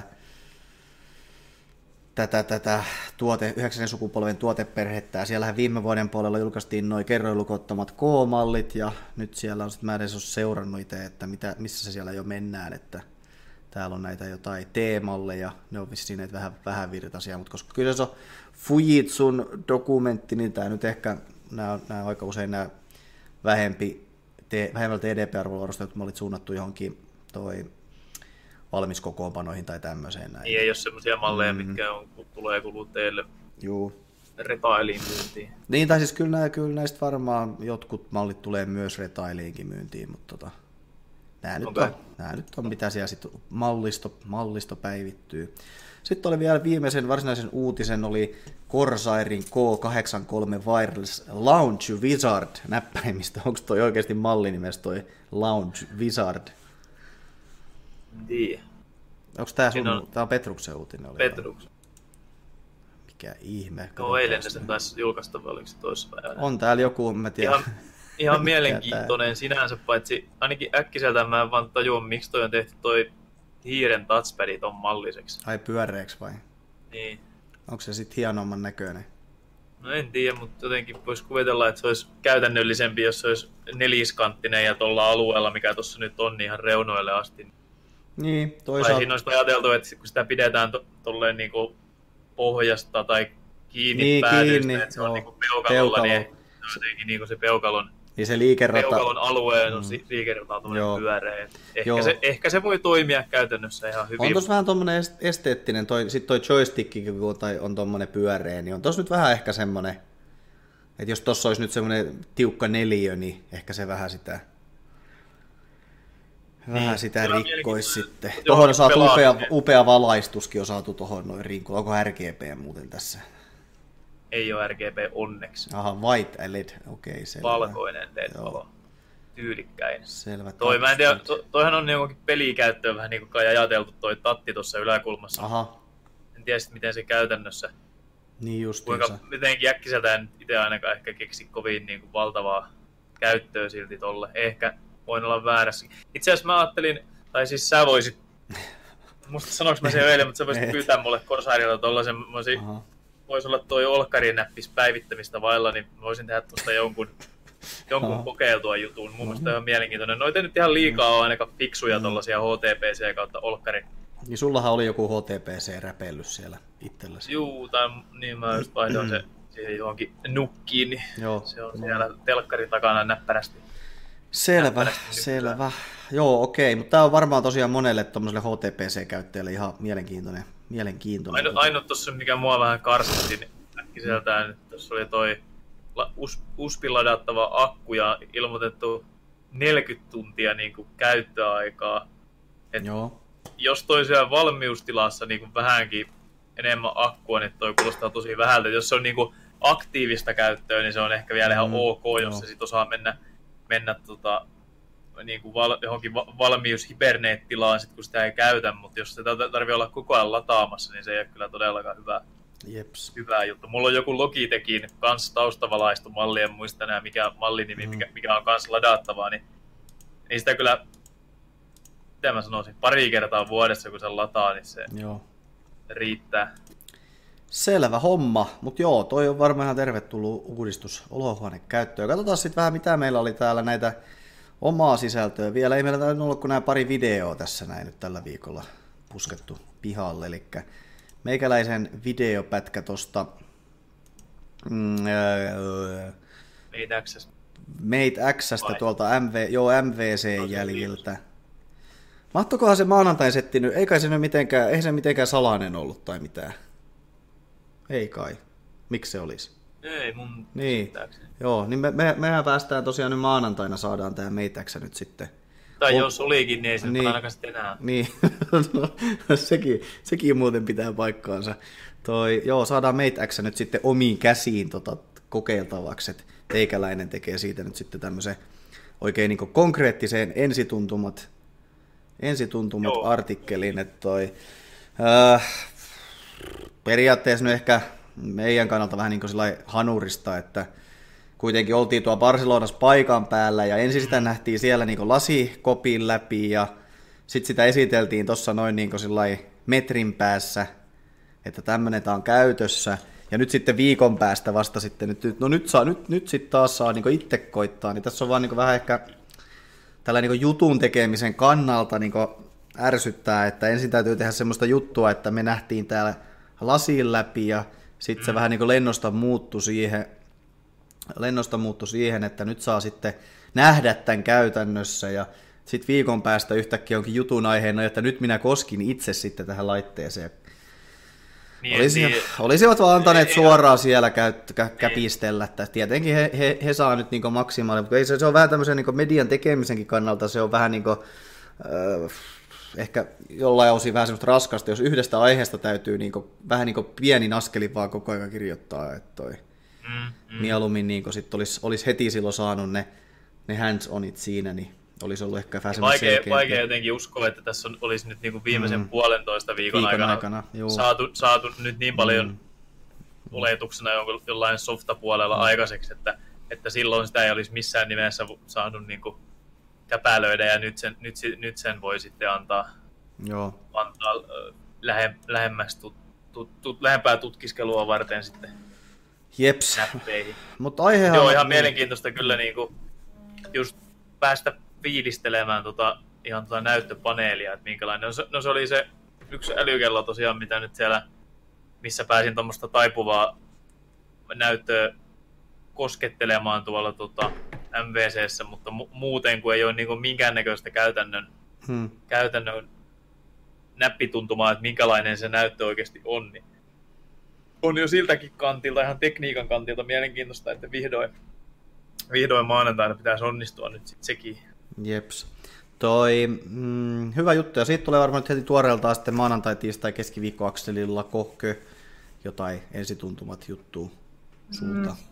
S1: tätä, tätä tuote, yhdeksännen sukupolven tuoteperhettä. Siellähän viime vuoden puolella julkaistiin noin kerroinlukottamat K-mallit, ja nyt siellä on sitten, mä edes ole seurannut itse, että mitä, missä se siellä jo mennään, että täällä on näitä jotain T-malleja, ne on vissiin näitä vähän, vähän virtaisia, mutta koska kyllä se on Fujitsun dokumentti, niin tämä nyt ehkä, nämä on, nämä on aika usein nämä vähempi, te, vähemmällä T D P-arvolla varustetut mallit suunnattu johonkin toi valmiskokoonpanoihin tai tämmöiseen. Näin.
S2: Niin ei ole semmoisia malleja, mm. mitkä on, tulee kuluttajille retailiin myyntiin.
S1: Niin, tai siis kyllä, nää, kyllä näistä varmaan jotkut mallit tulee myös retailiinkin myyntiin, mutta tota, nämä, nyt
S2: okay.
S1: on, nämä nyt on, mitä siellä sitten mallisto, mallisto päivittyy. Sitten oli vielä viimeisen varsinaisen uutisen, oli Corsairin K kahdeksankymmentäkolme Wireless Launch Wizard näppäimistä. Onko toi oikeasti mallinimessä toi Launch Wizard?
S2: Tiedä.
S1: Onko tämä sun, on... tämä on Petruksen uutinen?
S2: Petruksen.
S1: Mikä ihme.
S2: No eilen ne sen taisi julkaista, vai oliko se toissapäivänä?
S1: On täällä joku, mä tiedän.
S2: Ihan, ihan mielenkiintoinen sinänsä, paitsi ainakin äkkiseltään mä en vaan tajua, miksi toi on tehty toi hiiren touchpadit on malliseksi.
S1: Ai pyöreäksi vai?
S2: Niin.
S1: Onko se sitten hienomman näköinen?
S2: No en tiedä, mutta jotenkin voisi kuvitella, että se olisi käytännöllisempi, jos se olisi neliskanttinen ja tuolla alueella, mikä tuossa nyt on, niin ihan reunoille asti.
S1: Niin, toisaalta.
S2: Tai siinä olisi ajateltu, että kun sitä pidetään to, tolleen niin kuin pohjasta tai kiinni
S1: niin,
S2: päädystä,
S1: kiinni,
S2: että se on
S1: joo.
S2: niin kuin peukalolla,
S1: Peukalo.
S2: niin jotenkin niin kuin se peukalon,
S1: niin se liikerata...
S2: peukalon alueen on mm. liikerata tuollainen pyöreä. Ehkä se, ehkä se voi toimia käytännössä ihan hyvin.
S1: On tuossa vähän tuommoinen esteettinen, toi, sit toi joystickikin, kun on tuommoinen pyöreä, niin on tuossa nyt vähän ehkä semmoinen, että jos tuossa olisi nyt semmoinen tiukka neliö, niin ehkä se vähän sitä... Vähän niin, sitä rikkoisi sitten. Tuohon on saatu upea, upea valaistuskin on saatu tuohon noin rinkuun. Onko R G B muuten tässä?
S2: Ei ole R G B onneksi.
S1: Aha, white L E D, okei, okay, selvä.
S2: Valkoinen L E D-valo. Tyylikkäin.
S1: Selvä.
S2: Toi, mä en tiedä, to, toihan on johonkin pelikäyttöön vähän niin kuin kai ajateltu toi tatti tuossa yläkulmassa.
S1: Aha.
S2: En tiedä sitten, miten se käytännössä.
S1: Niin justiinsa.
S2: Kuinka mitenkin äkkiseltään itse ainakaan ehkä keksi kovin niin kuin valtavaa käyttöä silti tolle. Ehkä voin olla väärässä. Itse asiassa mä ajattelin, tai siis sä voisit, musta sanoinko mä sen eilen, mutta sä voisit pyytää mulle Corsairilta tollasen, voisi olla toi olkkarinäppis päivittämistä vailla, niin voisin tehdä tuosta jonkun, jonkun kokeiltua jutun. Mun mielestä ihan mielenkiintoinen. Noita nyt ihan liikaa on ainakaan fiksuja tollasia H T P C kautta olkkari.
S1: Niin sullahan oli joku H T P C-räpellys siellä itselläsi.
S2: Juu, tai niin mä just vaihdoin se siihen johonkin nukkiin, niin joo. Se on siellä telkkarin takana näppärästi.
S1: Selvä, selvä. Joo, okei, mutta tämä on varmaan tosiaan monelle tuommoiselle H T P C-käyttäjälle ihan mielenkiintoinen. mielenkiintoinen.
S2: Ainut, ainut tuossa, mikä mua vähän karsitti, niin äkkiseltään, että tuossa oli toi U S B:n ladattava akku ja ilmoitettu neljäkymmentä tuntia niin kuin käyttöaikaa. Et
S1: joo.
S2: Jos toi siellä valmiustilassa niin kuin vähänkin enemmän akkua, niin toi kuulostaa tosi vähältä. Jos se on niin kuin aktiivista käyttöä, niin se on ehkä vielä ihan mm, ok, jos
S1: joo.
S2: se sit osaa mennä, mennä tota, niin kuin val, johonkin va, valmius hiberneettilaan, sit kun sitä ei käytä, mutta jos sitä tarvii olla koko ajan lataamassa, niin se ei ole kyllä todellakaan hyvä,
S1: Jeps.
S2: hyvä juttu. Mulla on joku Logitechin kanssa taustavalaistu malli, en muista enää mikä mallinimi, mm. mikä, mikä on kanssa ladattavaa, niin ei sitä kyllä, mitä mä sanoisin, pari kertaa vuodessa, kun se lataa, niin se
S1: joo.
S2: riittää.
S1: Selvä homma, mutta joo, toi on varmaan ihan tervetullut uudistus olohuonekäyttöön. Katsotaan sitten vähän, mitä meillä oli täällä näitä omaa sisältöä. Vielä ei meillä ole ollut kuin nämä pari videoa tässä näin nyt tällä viikolla puskettu pihalle. Eli meikäläisen videopätkä tosta mm, öö,
S2: Mate Access.
S1: Mate X:stä tuolta M V, joo, M V C-jäljiltä. Mahtokohan se maanantain setti nyt, ei kai se nyt mitenkään, eihän se mitenkään salainen ollut tai mitään. Ei kai. Miksi se olisi?
S2: Ei mun
S1: niin. Joo, niin me, me, mehän päästään tosiaan nyt maanantaina, saadaan tää Mate X nyt sitten.
S2: Tai
S1: o-
S2: jos olikin, niin ei se
S1: niin.
S2: ainakaan sitten enää.
S1: Niin, no, sekin, sekin muuten pitää paikkaansa. Toi, joo, saadaan Mate X nyt sitten omiin käsiin tota, kokeiltavaksi, että teikäläinen tekee siitä nyt sitten tämmöisen oikein niin konkreettiseen ensituntumat, ensituntumat artikkelin, että toi... Äh, periaatteessa nyt ehkä meidän kannalta vähän niin kuin sellainen hanurista, että kuitenkin oltiin tuo Barcelonassa paikan päällä ja ensin sitä nähtiin siellä niin kuin lasikopin läpi ja sitten sitä esiteltiin tuossa noin niin kuin sellainen metrin päässä, että tämmöinen tämä on käytössä ja nyt sitten viikon päästä vasta sitten, nyt, no nyt, saa, nyt, nyt sitten taas saa niin kuin itse koittaa, niin tässä on vaan niin kuin vähän ehkä tällä niin kuin jutun tekemisen kannalta niin kuin ärsyttää, että ensin täytyy tehdä semmoista juttua, että me nähtiin täällä lasin läpi ja sitten mm. se vähän niin kuin lennosta muuttui siihen, lennosta muuttui siihen, että nyt saa sitten nähdä tämän käytännössä ja sitten viikon päästä yhtäkkiä onkin jutun aiheena, että nyt minä koskin itse sitten tähän laitteeseen. Niin, Olisi, niin, olisivat vaan antaneet ei, suoraan ei, siellä käyt, kä, käpistellä. Niin. Tietenkin he, he, he saa nyt niin maksimaalinen, mutta ei se, se on vähän tämmöisen niin median tekemisenkin kannalta, se on vähän niin kuin, äh, ehkä jollain osin vähän semmoista raskasta, jos yhdestä aiheesta täytyy niin kuin, vähän niin kuin pienin askelin vaan koko ajan kirjoittaa, että toi mm, mm. mieluummin niin sitten olisi, olisi heti silloin saanut ne, ne hands-onit siinä, niin olisi ollut ehkä vähän semmoinen
S2: selkeämpi. Vaikea jotenkin uskoa, että tässä on, olisi nyt niin kuin viimeisen mm. puolentoista viikon, viikon aikana, aikana saatu, saatu nyt niin paljon mm. oletuksena jollain softapuolella mm. aikaiseksi, että, että silloin sitä ei olisi missään nimessä saanut niin kuin käpälöidä ja nyt sen, nyt, nyt sen voi sitten antaa,
S1: Joo.
S2: antaa lähe, lähemmäksi tut, tut, tut, lähempää tutkiskelua varten sitten
S1: Jeps.
S2: näppeihin.
S1: Mutta aihehan
S2: Joo, ihan mielenkiintoista kyllä niin kuin just päästä fiilistelemään tota, ihan tota näyttöpaneelia, että minkälainen. No se, no se oli se yksi älykello tosiaan, mitä nyt siellä, missä pääsin tuommoista taipuvaa näyttöä koskettelemaan tuolla tota, M V C:ssä, mutta mu- muuten kun ei ole niin kuin minkäännäköistä käytännön, hmm. käytännön näppituntumaa, että minkälainen se näyttö oikeasti on, niin on jo siltäkin kantilta, ihan tekniikan kantilta mielenkiintoista, että vihdoin, vihdoin maanantaina pitäisi onnistua nyt sit sekin.
S1: Jeps. Toi, mm, hyvä juttu, ja siitä tulee varmaan nyt heti tuoreeltaan sitten maanantai, tiistai, keskiviikkoakselilla kohkö jotain ensituntumat juttua sulta. Mm.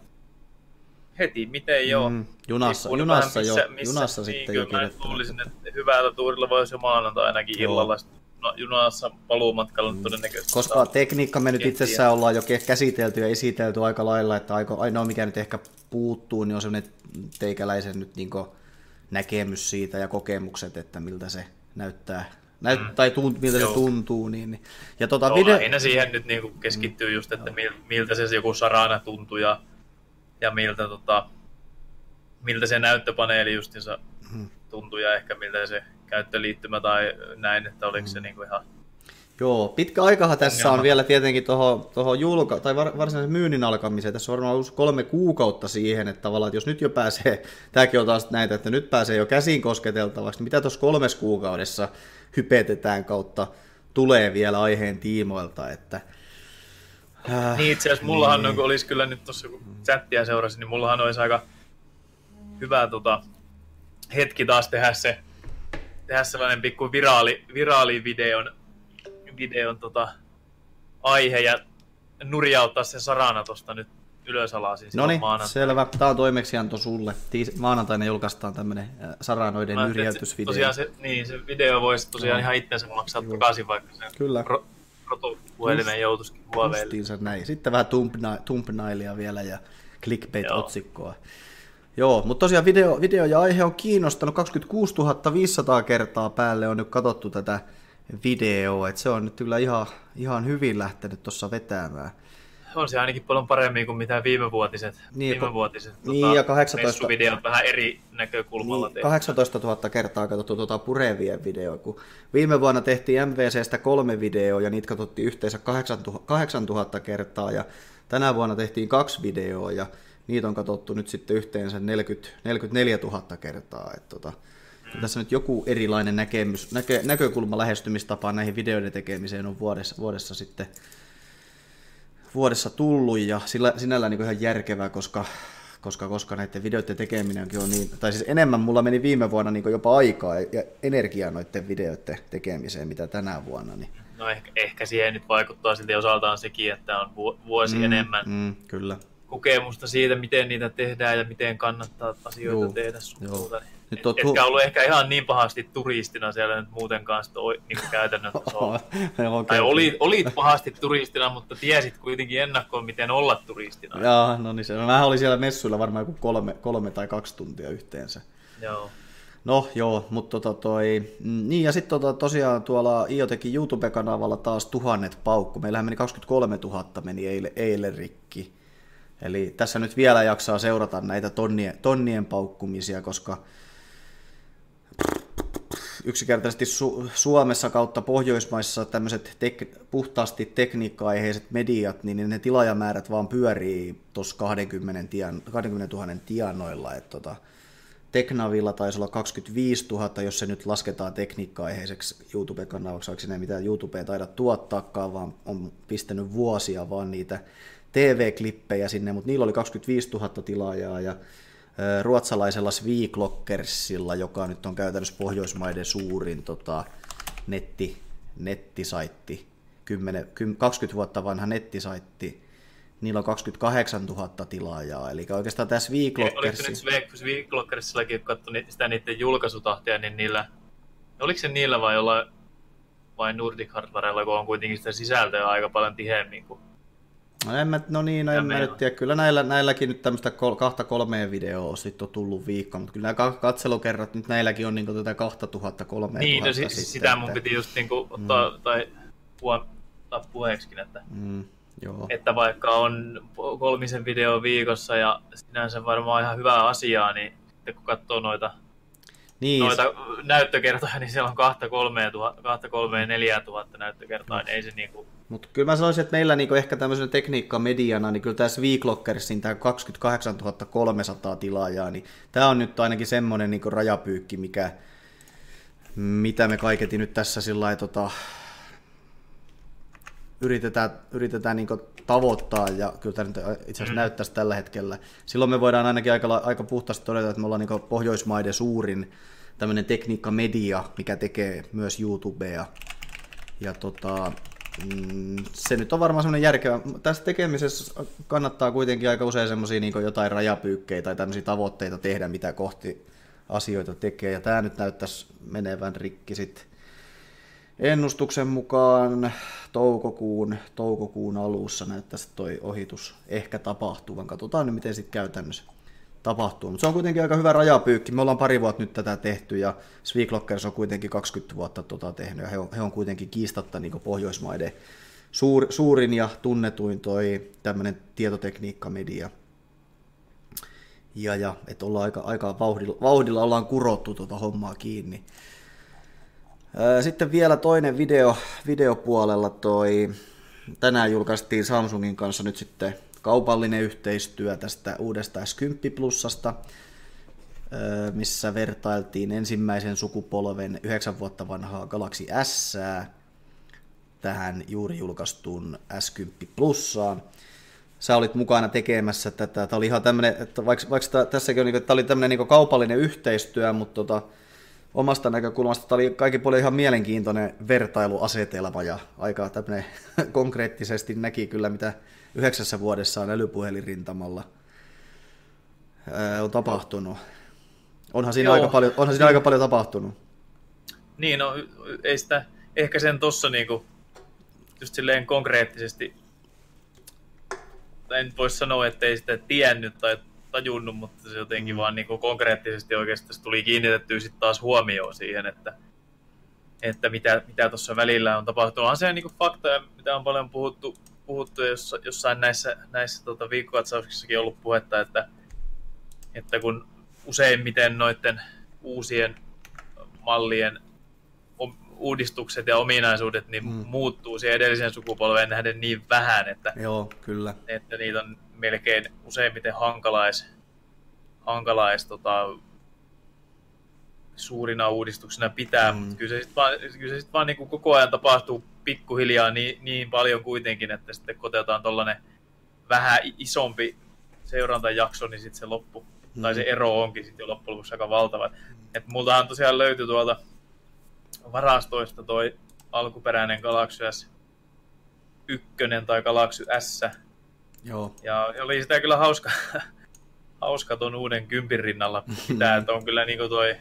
S2: Heti, miten joo. Mm,
S1: junassa, junassa, missä, jo,
S2: missä,
S1: junassa
S2: niin,
S1: sitten
S2: jo kirjoittaa. Mä luulisin, että hyvältä tuurilla voisi jo maanantainakin illalla. No, junassa paluumatkalla mm. todennäköisesti.
S1: Koska tekniikka me nyt itsessään ollaan jo käsitelty ja esitelty aika lailla, että ainoa mikä nyt ehkä puuttuu, niin on sellainen teikäläisen nyt niin näkemys siitä ja kokemukset, että miltä se näyttää, näyt, mm. tai tunt, miltä Joo. se tuntuu. Niin, niin. Ja tota
S2: Joo,
S1: video...
S2: lähinnä siihen nyt niin keskittyy just, että mm. miltä se joku sarana tuntuu ja, ja miltä, tota, miltä se näyttöpaneeli justiinsa mm. tuntuu ja ehkä miltä se käyttöliittymä tai näin, että oliko mm. se niin kuin ihan...
S1: Joo, pitkä aikahan tässä on vielä tietenkin tuohon toho julka- tai varsinaisen myynnin alkamiseen. Tässä on varmaan ollut kolme kuukautta siihen, että tavallaan, että jos nyt jo pääsee, tämäkin on taas näitä, että nyt pääsee jo käsiin kosketeltavaksi, niin mitä tuossa kolmes kuukaudessa hypetetään kautta tulee vielä aiheen tiimoilta, että...
S2: Äh, niin itse asiassa mullahan niin. on, olisi kyllä nyt tuossa kun chattia seurasin, niin mullahan olisi aika hyvä tota, hetki taas tehdä se, tehdä sellainen pikku viraali, viraalivideon videon tota, aihe ja nurjauttaa se sarana tuosta nyt ylös alasin.
S1: No niin, selvä. Tämä on toimeksianto sulle. Maanantaina julkaistaan tämmöinen saranoiden nyrjäytysvideo.
S2: Tosiaan se, niin, se video voisi tosiaan no. ihan itsensä maksaa Joo. takaisin, vaikka se
S1: Kyllä.
S2: Ro, rotopuhelimen joutuisikin huoveille.
S1: Justiinsa näin. Sitten vähän thumbnailia vielä ja clickbait-otsikkoa. Joo, mutta tosiaan video, video ja aihe on kiinnostanut. kaksikymmentäkuusituhatta viisisataa kertaa päälle on nyt katsottu tätä videoa, että se on nyt kyllä ihan, ihan hyvin lähtenyt tuossa vetämään.
S2: On se ainakin paljon paremmin kuin mitä viimevuotiset,
S1: niin,
S2: viimevuotiset
S1: niin,
S2: tota,
S1: ja kahdeksantoista
S2: messuvideot vähän eri näkökulmalla
S1: niin, kahdeksantoistatuhatta kertaa katsottu tuota Purevien videoa, kun viime vuonna tehtiin M V C:stä kolme videoa ja niitä katsottiin yhteensä kahdeksantuhatta kertaa ja tänä vuonna tehtiin kaksi videoa ja niitä on katsottu nyt sitten yhteensä neljäkymmentä, neljäkymmentäneljätuhatta kertaa. Että tota, mm. Tässä nyt joku erilainen näkemys, näkö, näkökulma lähestymistapa näihin videoiden tekemiseen on vuodessa, vuodessa sitten vuodessa tullut ja sillä, sinällään niin ihan järkevää, koska, koska, koska näiden videoiden tekeminenkin on niin, tai siis enemmän mulla meni viime vuonna niin jopa aikaa ja energiaa noiden videoiden tekemiseen, mitä tänä vuonna. Niin.
S2: No ehkä, ehkä siihen nyt vaikuttaa silti osaltaan sekin, että on vuosi mm, enemmän
S1: mm, kyllä.
S2: kokemusta siitä, miten niitä tehdään ja miten kannattaa asioita Juu, tehdä. Muuta. Et,
S1: on
S2: etkä ollut ehkä ihan niin pahasti turistina siellä nyt muutenkaan niin käytännön tasolla. Tai olit, olit pahasti turistina, mutta tiesit kuitenkin ennakkoon, miten olla turistina.
S1: Jaa, no niin se. No, mä olin siellä messuilla varmaan joku kolme, kolme tai kaksi tuntia yhteensä.
S2: Joo.
S1: No joo, mutta tota toi, niin ja sitten tota, tosiaan tuolla IoTekin YouTube-kanavalla taas tuhannet paukku. Meillähän meni kaksikymmentäkolmetuhatta meni eilen, eilen rikki. Eli tässä nyt vielä jaksaa seurata näitä tonnien, tonnien paukkumisia, koska yksinkertaisesti Su- Suomessa kautta Pohjoismaissa tämmöiset tek- puhtaasti tekniikka-aiheiset mediat, niin ne tilaajamäärät vaan pyörii tuossa kaksikymmentätuhatta tienoilla. Et tota, Teknavilla taisi olla kaksikymmentäviisituhatta, jos se nyt lasketaan tekniikka-aiheiseksi YouTube-kanavaksi, vaikka ne mitä YouTubeen taida tuottaakaan, vaan on pistänyt vuosia vaan niitä T V-klippejä sinne, mutta niillä oli kaksikymmentäviisituhatta tilaajaa ja ruotsalaisella Sviklockersilla, joka nyt on käytännössä Pohjoismaiden suurin tota, netti, nettisaitti, kymmenen, kaksikymmentä vuotta vanha nettisaitti, niillä on kaksikymmentäkahdeksantuhatta tilaajaa, eli oikeastaan tässä Sviklockersi...
S2: Oliko nyt Sviklockersillakin, kun katsoi sitä niiden julkaisutahtia, niin niillä, oliko se niillä vai jollain, vai Nordic Hardwarella, kun on kuitenkin sitä sisältöä aika paljon tiheämmin kuin...
S1: No, en mä, no niin, no en mä nyt tiedä. Kyllä näillä, näilläkin nyt tämmöistä kol, kahta kolmea videoa sitten on tullut viikko, mutta kyllä nämä katselukerrat nyt näilläkin on niin tätä kaksituhatta kolme.
S2: Niin, no siis sitä mun että... piti just niin kuin ottaa, mm. tai ottaa puheeksikin, että,
S1: mm, joo.
S2: että vaikka on kolmisen video viikossa ja sinänsä varmaan ihan hyvää asiaa, niin sitten kun katsoo noita, niin. noita näyttökertoja, niin siellä on kahta kolmea neljää tuhatta näyttökertaa, niin ei se niinku...
S1: Mutta kyllä mä sanoisin, että meillä niinku ehkä tämmöisenä tekniikkamediana, niin kyllä tämä Sviklockersin tämä kaksikymmentäkahdeksantuhatta kolmesataa tilaajaa, niin tämä on nyt ainakin semmoinen niinku rajapyykki, mikä, mitä me kaiketi nyt tässä sillä lailla, tota, yritetään, yritetään niinku tavoittaa, ja kyllä tämä nyt itse asiassa mm. näyttäisi tällä hetkellä. Silloin me voidaan ainakin aika, aika puhtaasti todeta, että me ollaan niinku Pohjoismaiden suurin tämmöinen tekniikkamedia, mikä tekee myös YouTubea. Ja tota, se nyt on varmaan semmoinen järkevä. Tässä tekemisessä kannattaa kuitenkin aika usein semmoisia niin jotain rajapyykkejä tai tämmöisiä tavoitteita tehdä, mitä kohti asioita tekee. Ja tämä nyt näyttäisi menevän rikki sitten ennustuksen mukaan toukokuun, toukokuun alussa näyttäisi toi ohitus ehkä tapahtuvan. Katsotaan nyt, miten sitten käytännössä tapahtuu. Mutta se on kuitenkin aika hyvä rajapyykki. Me ollaan pari vuotta nyt tätä tehty ja Sviklockersi on kuitenkin kaksikymmentä vuotta tota tehnyt ja he on, he on kuitenkin kiistatta niin Pohjoismaiden suur, suurin ja tunnetuin toi tämmöinen tietotekniikkamedia. Ja, ja että ollaan aika, aika vauhdilla, vauhdilla ollaan kurottu tuota hommaa kiinni. Sitten vielä toinen video, videopuolella toi, tänään julkaistiin Samsungin kanssa nyt sitten kaupallinen yhteistyö tästä uudesta S kymmenen Plusasta, missä vertailtiin ensimmäisen sukupolven yhdeksän vuotta vanhaa Galaxy S tähän juuri julkaistuun S kymmenen Plussaan. Sä olit mukana tekemässä tätä. Tämä oli ihan tämmöinen, että vaikka, vaikka tässäkin on, tämä oli tämmöinen niin kaupallinen yhteistyö, mutta tota, omasta näkökulmasta tämä oli kaikin puolin ihan mielenkiintoinen vertailuasetelma ja aika tämmöinen konkreettisesti näki kyllä, mitä yhdeksässä vuodessaan älypuhelinrintamalla ää, on tapahtunut. Onhan siinä, aika paljon, onhan siinä aika paljon tapahtunut.
S2: Niin, no ei sitä, ehkä sen tossa niinku, just silleen konkreettisesti, en voi sanoa, että ei sitä tiennyt tai tajunnut, mutta se jotenkin mm. vaan niinku konkreettisesti oikeastaan tuli kiinnitettyä sitten taas huomioon siihen, että, että mitä, mitä tuossa välillä on tapahtunut. On se niinku fakta, mitä on paljon puhuttu, puhuttu jossa, jossain näissä, näissä tota, viikkokatsauksissakin ollut puhetta, että, että kun useimmiten noiden uusien mallien uudistukset ja ominaisuudet niin mm. muuttuu siihen edelliseen sukupolveen nähden niin vähän, että,
S1: Joo, kyllä.
S2: että niitä on melkein useimmiten hankalais, hankalais tota, suurina uudistuksena pitää, mm. mutta kyllä se sitten vaan, kyllä se sit vaan niin kuin koko ajan tapahtuu pikkuhiljaa niin, niin paljon kuitenkin, että sitten kun otetaan tollainen vähän isompi seurantajakso, niin sitten se loppu, mm. tai se ero onkin sitten jo loppujen lopuksi aika valtava. Et multahan tosiaan löytyi tuolta varastoista toi alkuperäinen Galaxy S yksi tai Galaxy S.
S1: Joo.
S2: Ja oli sitä kyllä hauska, hauska ton uuden kympin rinnalla pitää, että on kyllä niinku toi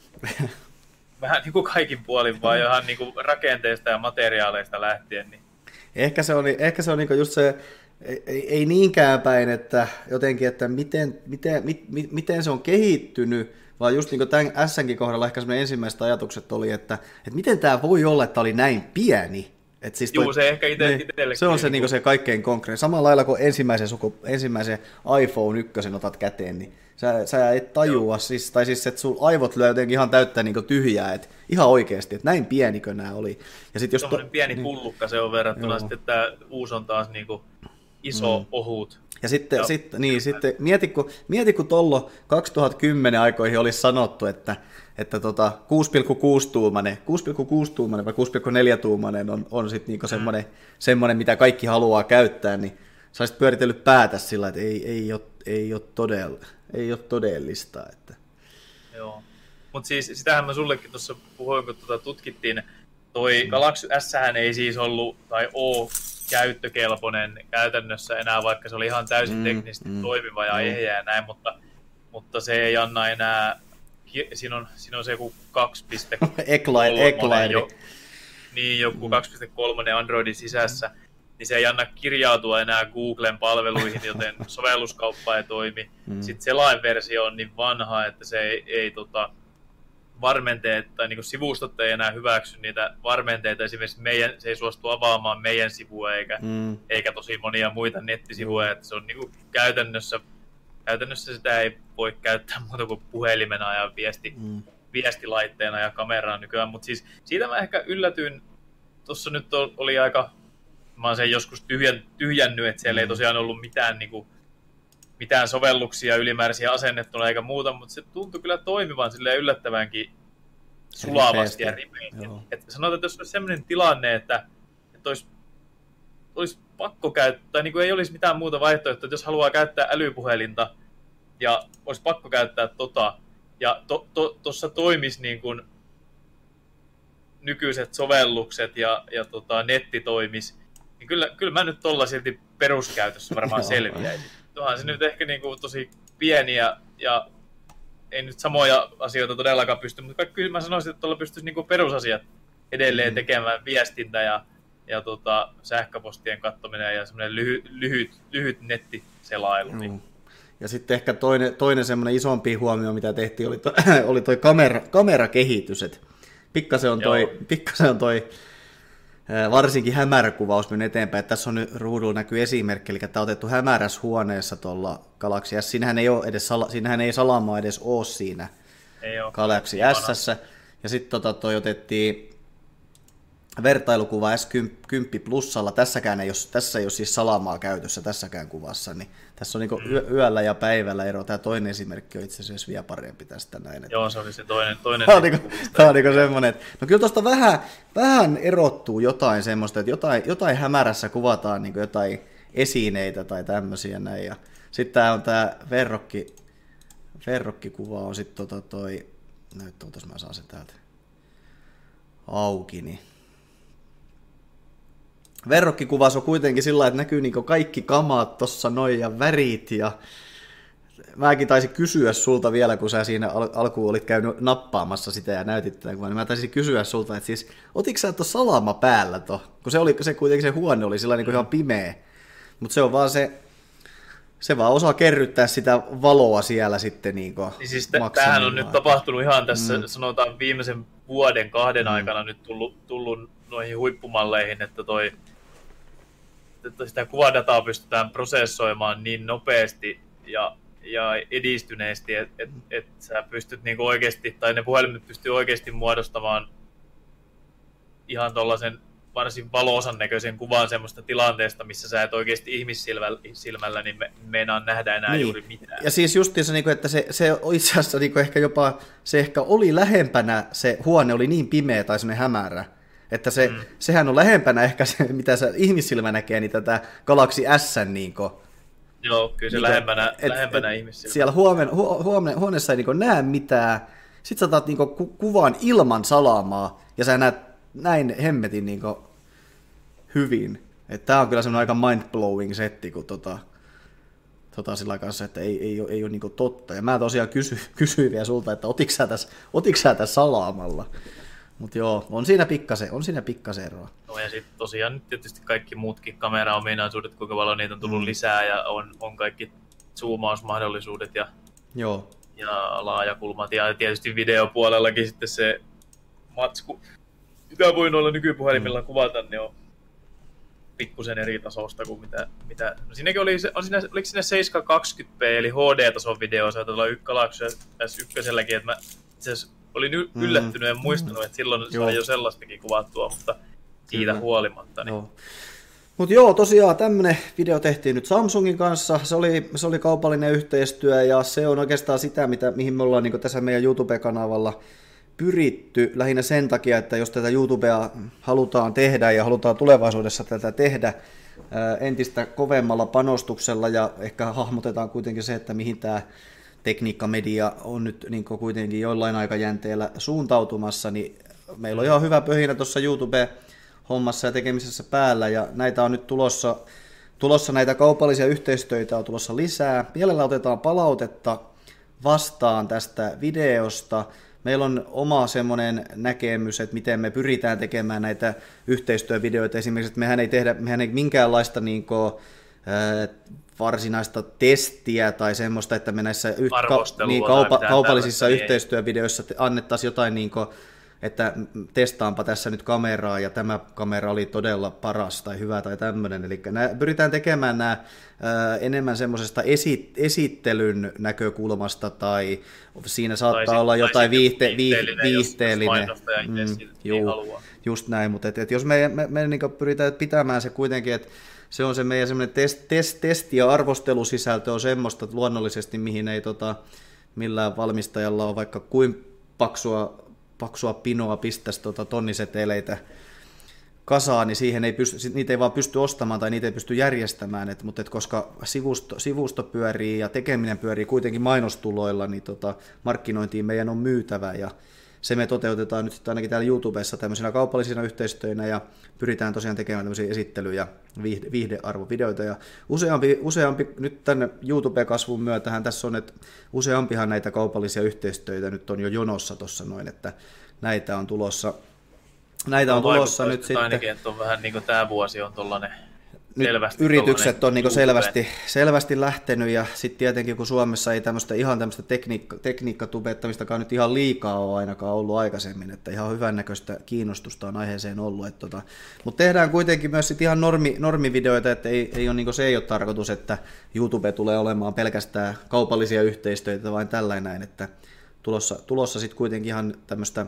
S2: vähän niinku kaikin puolin vaan ihan niinku rakenteesta ja materiaaleista lähtien. Niin.
S1: Ehkä se on, ehkä se on niinku just se, ei, ei niinkään päin, että jotenkin, että miten, miten, mit, miten se on kehittynyt, vaan just niin kuin tämän S:nkin kohdalla ehkä semmoinen ensimmäiset ajatukset oli, että, että miten tämä voi olla, että oli näin pieni. Että siis toi,
S2: Juu, se ehkä ite, itsellekin.
S1: Se on se, niin kuin se kaikkein konkreettinen. Samalla lailla kuin ensimmäisen, suku, ensimmäisen iPhone yksi otat käteen, niin sä, sä et tajua, siis, tai siis että sun aivot lyö jotenkin ihan täyttä niin kuin tyhjää, että ihan oikeasti, että näin pienikö nämä oli. Ja sit jos
S2: to, pieni niin, pullukka se on verrattuna joo. Sitten, että tämä uusi on taas niin kuin iso, mm. ohut.
S1: Ja sitten, sit, niin, sitten mieti, kun, mieti, kun tollo kaksituhattakymmenen aikoihin olisi sanottu, että, että tota kuusi pilkku kuusi tuumainen, kuusi pilkku kuusi tuumainen vai kuusi pilkku neljä tuumainen on, on sitten niinku semmoinen, semmoinen, mitä kaikki haluaa käyttää, niin sä olisit pyöritellyt päätä sillä, että ei, ei, ole, ei, ole todella, ei ole todellista. Että.
S2: Joo, mutta siis sitähän mä sullekin tuossa puhuin, kun tuota tutkittiin, toi mm. Galaxy S:hän ei siis ollut, tai oo, käyttökelpoinen käytännössä enää, vaikka se oli ihan täysin mm, teknisesti mm, toimiva ja mm. ehjä ja näin, mutta, mutta se ei anna enää, siinä on, siinä on se joku kaksi pilkku kolme, jo, niin joku mm. kaksi pilkku kolme Androidin sisässä, niin se ei anna kirjautua enää Googlen palveluihin, joten sovelluskauppa ei toimi. Mm. Sitten selainversio on niin vanha, että se ei, ei tota, varmenteet tai niin sivustot ei enää hyväksy niitä varmenteita. Esimerkiksi meidän, se ei suostu avaamaan meidän sivua eikä, mm. eikä tosi monia muita nettisivuja. Että se on niin käytännössä, käytännössä sitä ei voi käyttää muuta kuin puhelimena ja viesti, mm. viestilaitteena ja kameraan nykyään. Mutta siis siitä mä ehkä yllätyin. Tuossa nyt oli aika, mä oon sen joskus tyhjän, tyhjännyt, että siellä mm. ei tosiaan ollut mitään niin kuin, mitään sovelluksia ylimääräisiä asennettuna eikä muuta, mutta se tuntui kyllä toimivan silleen yllättävänkin sulavasti ja ripeästi. Sanotaan, että jos olisi sellainen tilanne, että, että olisi, olisi pakko käyttää, tai niin kuin ei olisi mitään muuta vaihtoehtoa, että jos haluaa käyttää älypuhelinta ja olisi pakko käyttää tota, ja tuossa to, to, toimisi niin kuin nykyiset sovellukset ja, ja tota, netti toimisi, niin kyllä, kyllä mä nyt tuolla silti peruskäytössä varmaan selviäisin. Onhan se nyt ehkä niin kuin tosi pieniä ja ei nyt samoja asioita todellakaan pysty, mutta kyllä mä sanoisin, että tuolla pystyisi niin kuin perusasiat edelleen tekemään, viestintä ja, ja tota, sähköpostien katsominen ja semmoinen lyhy, lyhyt, lyhyt nettiselailu. Mm.
S1: Ja sitten ehkä toinen, toinen semmoinen isompi huomio, mitä tehtiin, oli, to, oli toi kamera, kamerakehitys. Et pikkasen on toi, pikkasen on toi varsinkin hämäräkuvaus mennyt eteenpäin. Että tässä on nyt ruudulla näkyy esimerkki, eli tämä on otettu hämärässä huoneessa tuolla Galaxy S. Siinähän ei, ole edes, siinähän ei salamaa edes ole siinä ei ole. Galaxy S:ssä. Ja sitten tota, toi otettiin vertailukuva S kymmenen plussalla. Tässäkään ei ole, tässä ei ole siis salamaa käytössä tässäkään kuvassa. Niin tässä on niinku yö, yöllä ja päivällä ero. Tämä toinen esimerkki on itse asiassa vielä parempi tästä näin. Että...
S2: Joo, se oli se toinen. toinen
S1: tämä on, niinku, tämä on niinku semmoinen, että no kyllä tuosta vähän, vähän erottuu jotain semmoista, että jotain, jotain hämärässä kuvataan niinku jotain esineitä tai tämmöisiä näin. Ja sitten tämä on tämä verrokki, verrokkikuva on sitten tota toi, nyt tuotas mä saan sen täältä auki, niin verrokkikuvassa on kuitenkin sillä lailla, että näkyy niinku kaikki kamat tossa noin ja värit ja mäkin taisin kysyä sulta vielä, kun sä siinä al- alkuun olit käynyt nappaamassa sitä ja näytit tätä kuvaa, niin mä taisin kysyä sulta, että siis otitko sä tuon salama päällä to? Kun se oli se kuitenkin se huone oli sillä niinku ihan pimeä, mutta se on vaan se, se vaan osaa kerryttää sitä valoa siellä sitten niinku
S2: niin siis t- tämähän on nyt tapahtunut ihan tässä, mm. sanotaan viimeisen vuoden, kahden mm. aikana nyt tullut, tullut noihin huippumalleihin, että toi että sitä kuvadataa pystytään prosessoimaan niin nopeasti ja, ja edistyneesti, että et, et sä pystyt niinku oikeasti, tai ne puhelimet pystyy oikeasti muodostamaan ihan tollasen varsin valoisan näköisen kuvan semmoista tilanteesta, missä sä et oikeasti ihmissilmällä silmällä, niin me, meinaan nähdä enää niin. juuri mitään.
S1: Ja siis justiinsa, että se, se itse asiassa ehkä jopa, se ehkä oli lähempänä, se huone oli niin pimeä tai semmoinen hämärä, että se, mm. sehän on lähempänä ehkä se, mitä sä ihmissilmä näkee, niin tätä Galaxy S:n niinku.
S2: Joo, kyllä se niin, lähempänä, et, lähempänä et, ihmissilmä. Siellä
S1: huomen, hu, huone, huoneessa ei niinku näe mitään, sit sä otat niinku ku, kuvan ilman salamaa, ja sä näet näin hemmetin niinku hyvin. Että tää on kyllä semmoinen aika mind-blowing setti, kun tota, tota sillä kanssa, että ei, ei, ole, ei ole niinku totta. Ja mä tosiaan kysy, kysyin vielä sulta, että otitko sä tässä, otitko sä tässä salaamalla? Mutta joo, on siinä pikkasen, on siinä pikkasen eroa.
S2: No ja sitten tosiaan nyt tietysti kaikki muutkin kameraominaisuudet, kuinka paljon niitä on tullut mm. lisää ja on, on kaikki zoomausmahdollisuudet ja,
S1: joo.
S2: ja laajakulmat ja tietysti videopuolellakin sitten se matsku, mitä voi noilla nykypuhelimilla mm. kuvata, niin on pikkusen eri tasosta kuin mitä... mitä no siinäkin oli, on siinä, oliko siinä seitsemänsataakaksikymmentä p eli H D-tason video, se tuolla Galaxy S ykköselläkin, että mä itse asiassa olin yllättynyt ja muistanut, että silloin sai jo sellaistakin kuvattua, mutta siitä Kyllä. huolimatta. Niin.
S1: Joo. Mutta joo, tosiaan tämmöinen video tehtiin nyt Samsungin kanssa, se oli, se oli kaupallinen yhteistyö ja se on oikeastaan sitä, mitä, mihin me ollaan niin tässä meidän YouTube-kanavalla pyritty lähinnä sen takia, että jos tätä YouTubea halutaan tehdä ja halutaan tulevaisuudessa tätä tehdä entistä kovemmalla panostuksella ja ehkä hahmotetaan kuitenkin se, että mihin tämä tekniikkamedia on nyt niin kuitenkin jollain aikajänteellä suuntautumassa, niin meillä on ihan hyvä pöhinä tuossa YouTube-hommassa ja tekemisessä päällä ja näitä on nyt tulossa, tulossa näitä kaupallisia yhteistyötä on tulossa lisää. Mielellä otetaan palautetta vastaan tästä videosta. Meillä on oma semmoinen näkemys, että miten me pyritään tekemään näitä yhteistyövideoita. Esimerkiksi, että mehän ei tehdä mehän ei minkäänlaista niin kuin, äh, varsinaista testiä tai semmoista, että me näissä yh- ka- niin, kaupa- kaupallisissa yhteistyövideoissa annettaisiin jotain, niin kuin, että testaanpa tässä nyt kameraa ja tämä kamera oli todella paras tai hyvä tai tämmöinen. Eli nää, pyritään tekemään nämä ää, enemmän semmoisesta esi- esittelyn näkökulmasta tai siinä saattaa tai olla jotain viihte- viihteellinen, viihteellinen. Mm, juu, just näin, mutta et, et jos me, me, me niin pyritään pitämään se kuitenkin, että se on se meidän semmoinen test, test, testi- ja arvostelusisältö on semmoista luonnollisesti, mihin ei tota, millään valmistajalla ole vaikka kuin paksua paksua pinoa pistäisi tota tonniseteleitä kasaan, niin siihen ei pysty, niitä ei vaan pysty ostamaan tai niitä ei pysty järjestämään, et, mutta et koska sivusto, sivusto pyörii ja tekeminen pyörii kuitenkin mainostuloilla, niin tota, markkinointiin meidän on myytävä ja se me toteutetaan nyt sitten ainakin täällä YouTubessa tämmöisenä kaupallisina yhteistyönä ja pyritään tosiaan tekemään tämmöisiä esittely- ja viihde- viihdearvovideoita ja useampi, useampi nyt tänne YouTube-kasvun myötähän tässä on, että useampihan näitä kaupallisia yhteistyötä nyt on jo jonossa tuossa noin, että näitä on tulossa, näitä on, on tulossa nyt sitten.
S2: Ainakin, että on vähän niin kuin tämä vuosi on tuollainen
S1: nyt yritykset on niin selvästi, selvästi lähtenyt ja sitten tietenkin kun Suomessa ei tämmöistä ihan tämmöistä tekniikka, tekniikkatubettamistakaan nyt ihan liikaa ole ainakaan ollut aikaisemmin, että ihan hyvännäköistä kiinnostusta on aiheeseen ollut. Tota, mutta tehdään kuitenkin myös sit ihan normi, normivideoita, että ei, ei ole, niin se ei ole tarkoitus, että YouTube tulee olemaan pelkästään kaupallisia yhteistyötä, vain tällainen, että tulossa, tulossa sitten kuitenkin ihan tämmöistä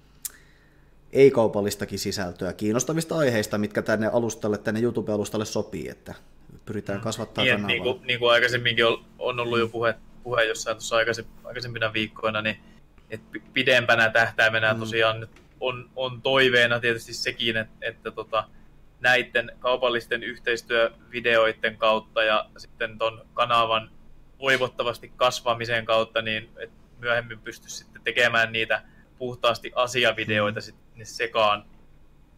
S1: ei-kaupallistakin sisältöä kiinnostavista aiheista, mitkä tänne alustalle, tänne YouTube-alustalle sopii, että pyritään kasvattaa
S2: niin,
S1: kanavaa.
S2: Niin kuin, niin kuin aikaisemminkin on ollut jo puhe, puhe jossain tuossa aikaisempina viikkoina, niin että pidempänä tähtäimenä mm. tosiaan nyt on, on toiveena tietysti sekin, että, että tota, näiden kaupallisten yhteistyövideoiden kautta ja sitten ton kanavan toivottavasti kasvamisen kautta, niin että myöhemmin pystyisi sitten tekemään niitä puhtaasti asiavideoita mm. sitten sekaan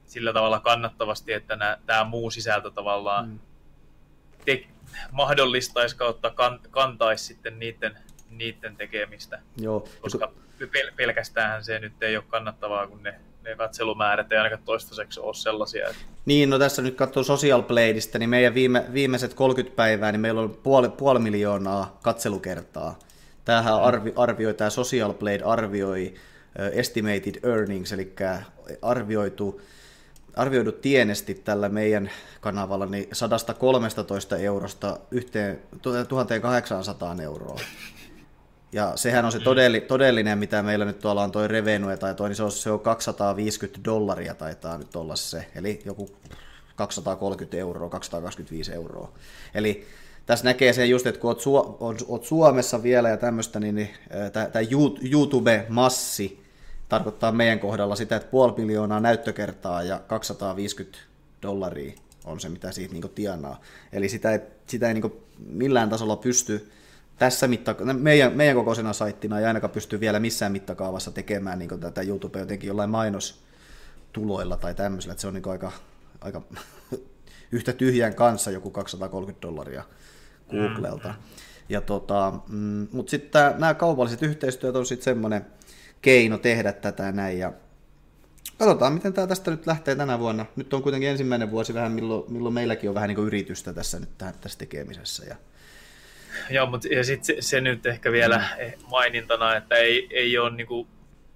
S2: sillä tavalla kannattavasti, että tämä muu sisältö tavallaan mm. te, mahdollistaisi kautta kan, kantaisi sitten niiden, niiden tekemistä.
S1: Joo.
S2: Koska pel, pelkästään se nyt ei ole kannattavaa, kun ne, ne katselumäärät ei ainakaan toistaiseksi ole sellaisia. Että...
S1: Niin, no tässä nyt katsoo Social Bladeista, niin meidän viime, viimeiset kolmekymmentä päivää, niin meillä on puoli, puoli miljoonaa katselukertaa. Tämähän mm. arvi, arvioi, tämä Social Blade arvioi uh, estimated earnings, eli arvioitu arvioidut tienestit tällä meidän kanavalla niin sata kolmetoista eurosta yhteen tuhatkahdeksansataa euroa. Ja sehän on se todelli, todellinen, mitä meillä nyt tuolla on toi revenue tai toi, niin se on, se on kaksisataaviisikymmentä dollaria taitaa nyt olla se, eli joku kaksisataakolmekymmentä euroa, kaksisataakaksikymmentäviisi euroa. Eli tässä näkee sen just, että kun oot, Su- oot Suomessa vielä ja tämmöistä, niin, niin tämä YouTube-massi tarkoittaa meidän kohdalla sitä, että puoli miljoonaa näyttökertaa ja kaksisataaviisikymmentä dollaria on se, mitä siitä niin tienaa. Eli sitä ei, sitä ei niin millään tasolla pysty tässä mittaka- meidän, meidän kokoisena saittina ei ainakaan pysty vielä missään mittakaavassa tekemään niin tätä YouTubea jotenkin jollain mainostuloilla tai tämmöisellä, että se on niin aika, aika yhtä tyhjän kanssa joku kaksisataakolmekymmentä dollaria Googlelta. Ja tota, mm, mutta sitten nämä kaupalliset yhteistyöt on sitten semmoinen keino tehdä tätä näin, ja katsotaan, miten tämä tästä nyt lähtee tänä vuonna. Nyt on kuitenkin ensimmäinen vuosi vähän, milloin, milloin meilläkin on vähän niin kuin yritystä tässä nyt tässä tekemisessä. Ja...
S2: Joo, mutta ja sitten se, se nyt ehkä vielä mainintana, että ei, ei ole niin kuin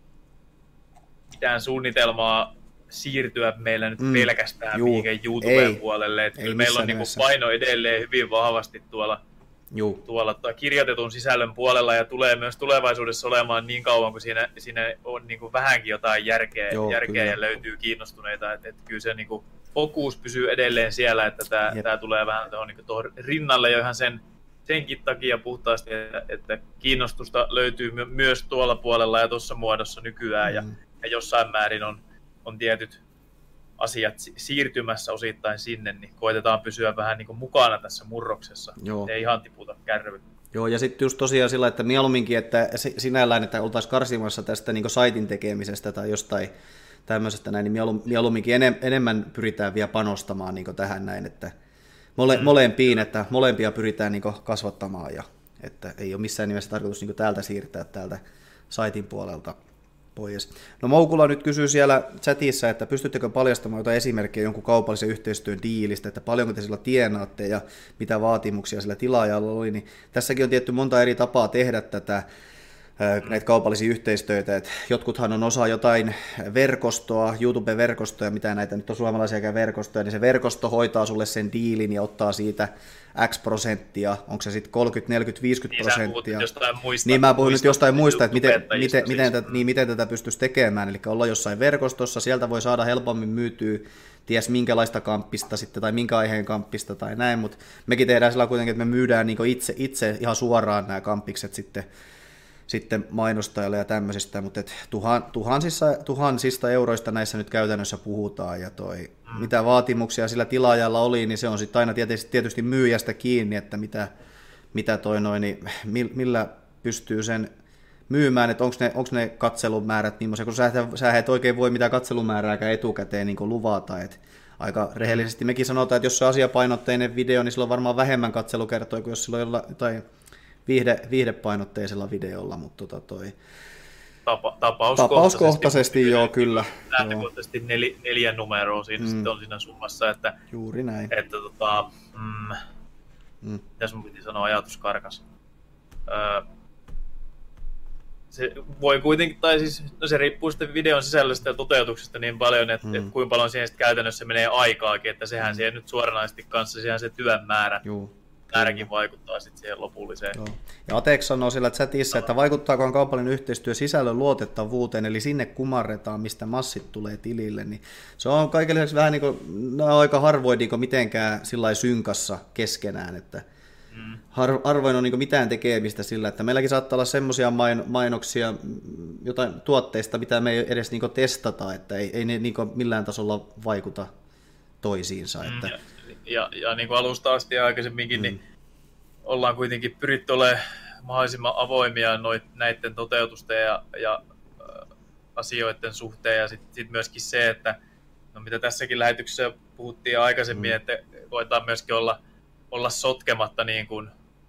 S2: mitään suunnitelmaa siirtyä meillä nyt mm, pelkästään juu, mihinkään YouTuben puolelle. Että kyllä meillä on niin kuin paino edelleen hyvin vahvasti tuolla, tuolla kirjoitetun sisällön puolella ja tulee myös tulevaisuudessa olemaan niin kauan, kun siinä, siinä on niin kuin vähänkin jotain järkeä, Joo, järkeä ja löytyy kiinnostuneita. Että, että kyllä se niin kuin fokus pysyy edelleen siellä, että tämä, tämä tulee vähän tuohon, niin kuin tuohon rinnalle jo ihan sen, senkin takia puhtaasti, että, että kiinnostusta löytyy my, myös tuolla puolella ja tuossa muodossa nykyään mm. ja, ja jossain määrin on on tietyt asiat siirtymässä osittain sinne, niin koitetaan pysyä vähän niin kuin mukana tässä murroksessa. Joo. Ei ihan tiputa kärry.
S1: Joo, ja sitten just tosiaan sillä, että mieluumminkin, että sinällään, että oltaisiin karsimassa tästä niin kuin saitin tekemisestä tai jostain tämmöisestä näin, niin mieluumminkin enemmän pyritään vielä panostamaan niin kuin tähän näin, että mole, mm. molempiin, että molempia pyritään niin kuin kasvattamaan, ja että ei ole missään nimessä tarkoitus niin kuin täältä siirtää täältä saitin puolelta pois. No Moukula nyt kysyy siellä chatissa, että pystyttekö paljastamaan jotain esimerkkejä jonkun kaupallisen yhteistyön diilistä, että paljonko te sillä tienaatte ja mitä vaatimuksia sillä tilaajalla oli, niin tässäkin on tietty monta eri tapaa tehdä tätä, näitä kaupallisia yhteistyötä, että jotkuthan on osa jotain verkostoa, YouTube-verkostoja, mitä näitä nyt on suomalaisiakaan verkostoja, niin se verkosto hoitaa sulle sen diilin ja ottaa siitä X prosenttia, onko se sitten kolmekymmentä, neljäkymmentä, viisikymmentä prosenttia.
S2: Muista,
S1: niin mä puhun nyt jostain muista, että miten, miten,
S2: siis.
S1: miten, tätä, niin, miten tätä pystyisi tekemään, eli olla jossain verkostossa, sieltä voi saada helpommin myytyä ties minkälaista kamppista sitten, tai minkä aiheen kamppista tai näin, mutta mekin tehdään sillä kuitenkin, että me myydään niin itse, itse ihan suoraan nämä kamppikset sitten, sitten mainostajalle ja tämmöisistä, mutta et tuhan, tuhansissa, tuhansista euroista näissä nyt käytännössä puhutaan, ja toi, mm. mitä vaatimuksia sillä tilaajalla oli, niin se on sitten aina tietysti, tietysti myyjästä kiinni, että mitä, mitä toi noin, niin millä pystyy sen myymään, että onko ne, onko ne katselumäärät millaisia, kun sä, sä et oikein voi mitään katselumäärääkään etukäteen niin luvata, että aika rehellisesti mekin sanotaan, että jos se on asiapainotteinen video, niin sillä on varmaan vähemmän katselukertoja kuin jos sillä on jotain Viihde, viihdepainotteisella videolla, mutta tota toi...
S2: Tapa, tapauskohtaisesti,
S1: tapauskohtaisesti joo, kyllä.
S2: Lähtökohtaisesti nel, neljä numeroa siinä, mm. on siinä summassa, että...
S1: Juuri näin.
S2: Että tota... Mm, mm. Mitäs mun piti sanoa, ajatus karkas. Öö, se voi kuitenkin, tai siis, no se riippuu sitten videon sisällöstä ja toteutuksesta niin paljon, että mm. et kuinka paljon siihen sitten käytännössä menee aikaakin, että sehän mm. siihen nyt suoranaisesti kanssa, sehän se työn määrä. Juu. Määräkin vaikuttaa sitten siihen lopulliseen. Joo. Ja Atex sanoo siellä chatissa, että vaikuttaakohan kaupallinen yhteistyö sisällön luotettavuuteen, eli sinne kumarretaan, mistä massit tulee tilille. Niin se on kaiken lisäksi vähän niin kuin, no aika harvoin niin kuin mitenkään sillä synkassa keskenään, että mm. har, harvoin on niin kuin mitään tekemistä sillä, että meilläkin saattaa olla semmoisia main, mainoksia jotain tuotteista, mitä me ei edes niin kuin testata, että ei, ei ne niin kuin millään tasolla vaikuta toisiinsa. Että... Mm. Ja, ja niin kuin alusta asti ja aikaisemminkin, mm. niin ollaan kuitenkin pyritty olemaan mahdollisimman avoimia noit, näiden toteutusten ja, ja äh, asioiden suhteen. Ja sitten sit myöskin se, että no mitä tässäkin lähetyksessä puhuttiin aikaisemmin, mm. että koetaan myöskin olla, olla sotkematta niin kuin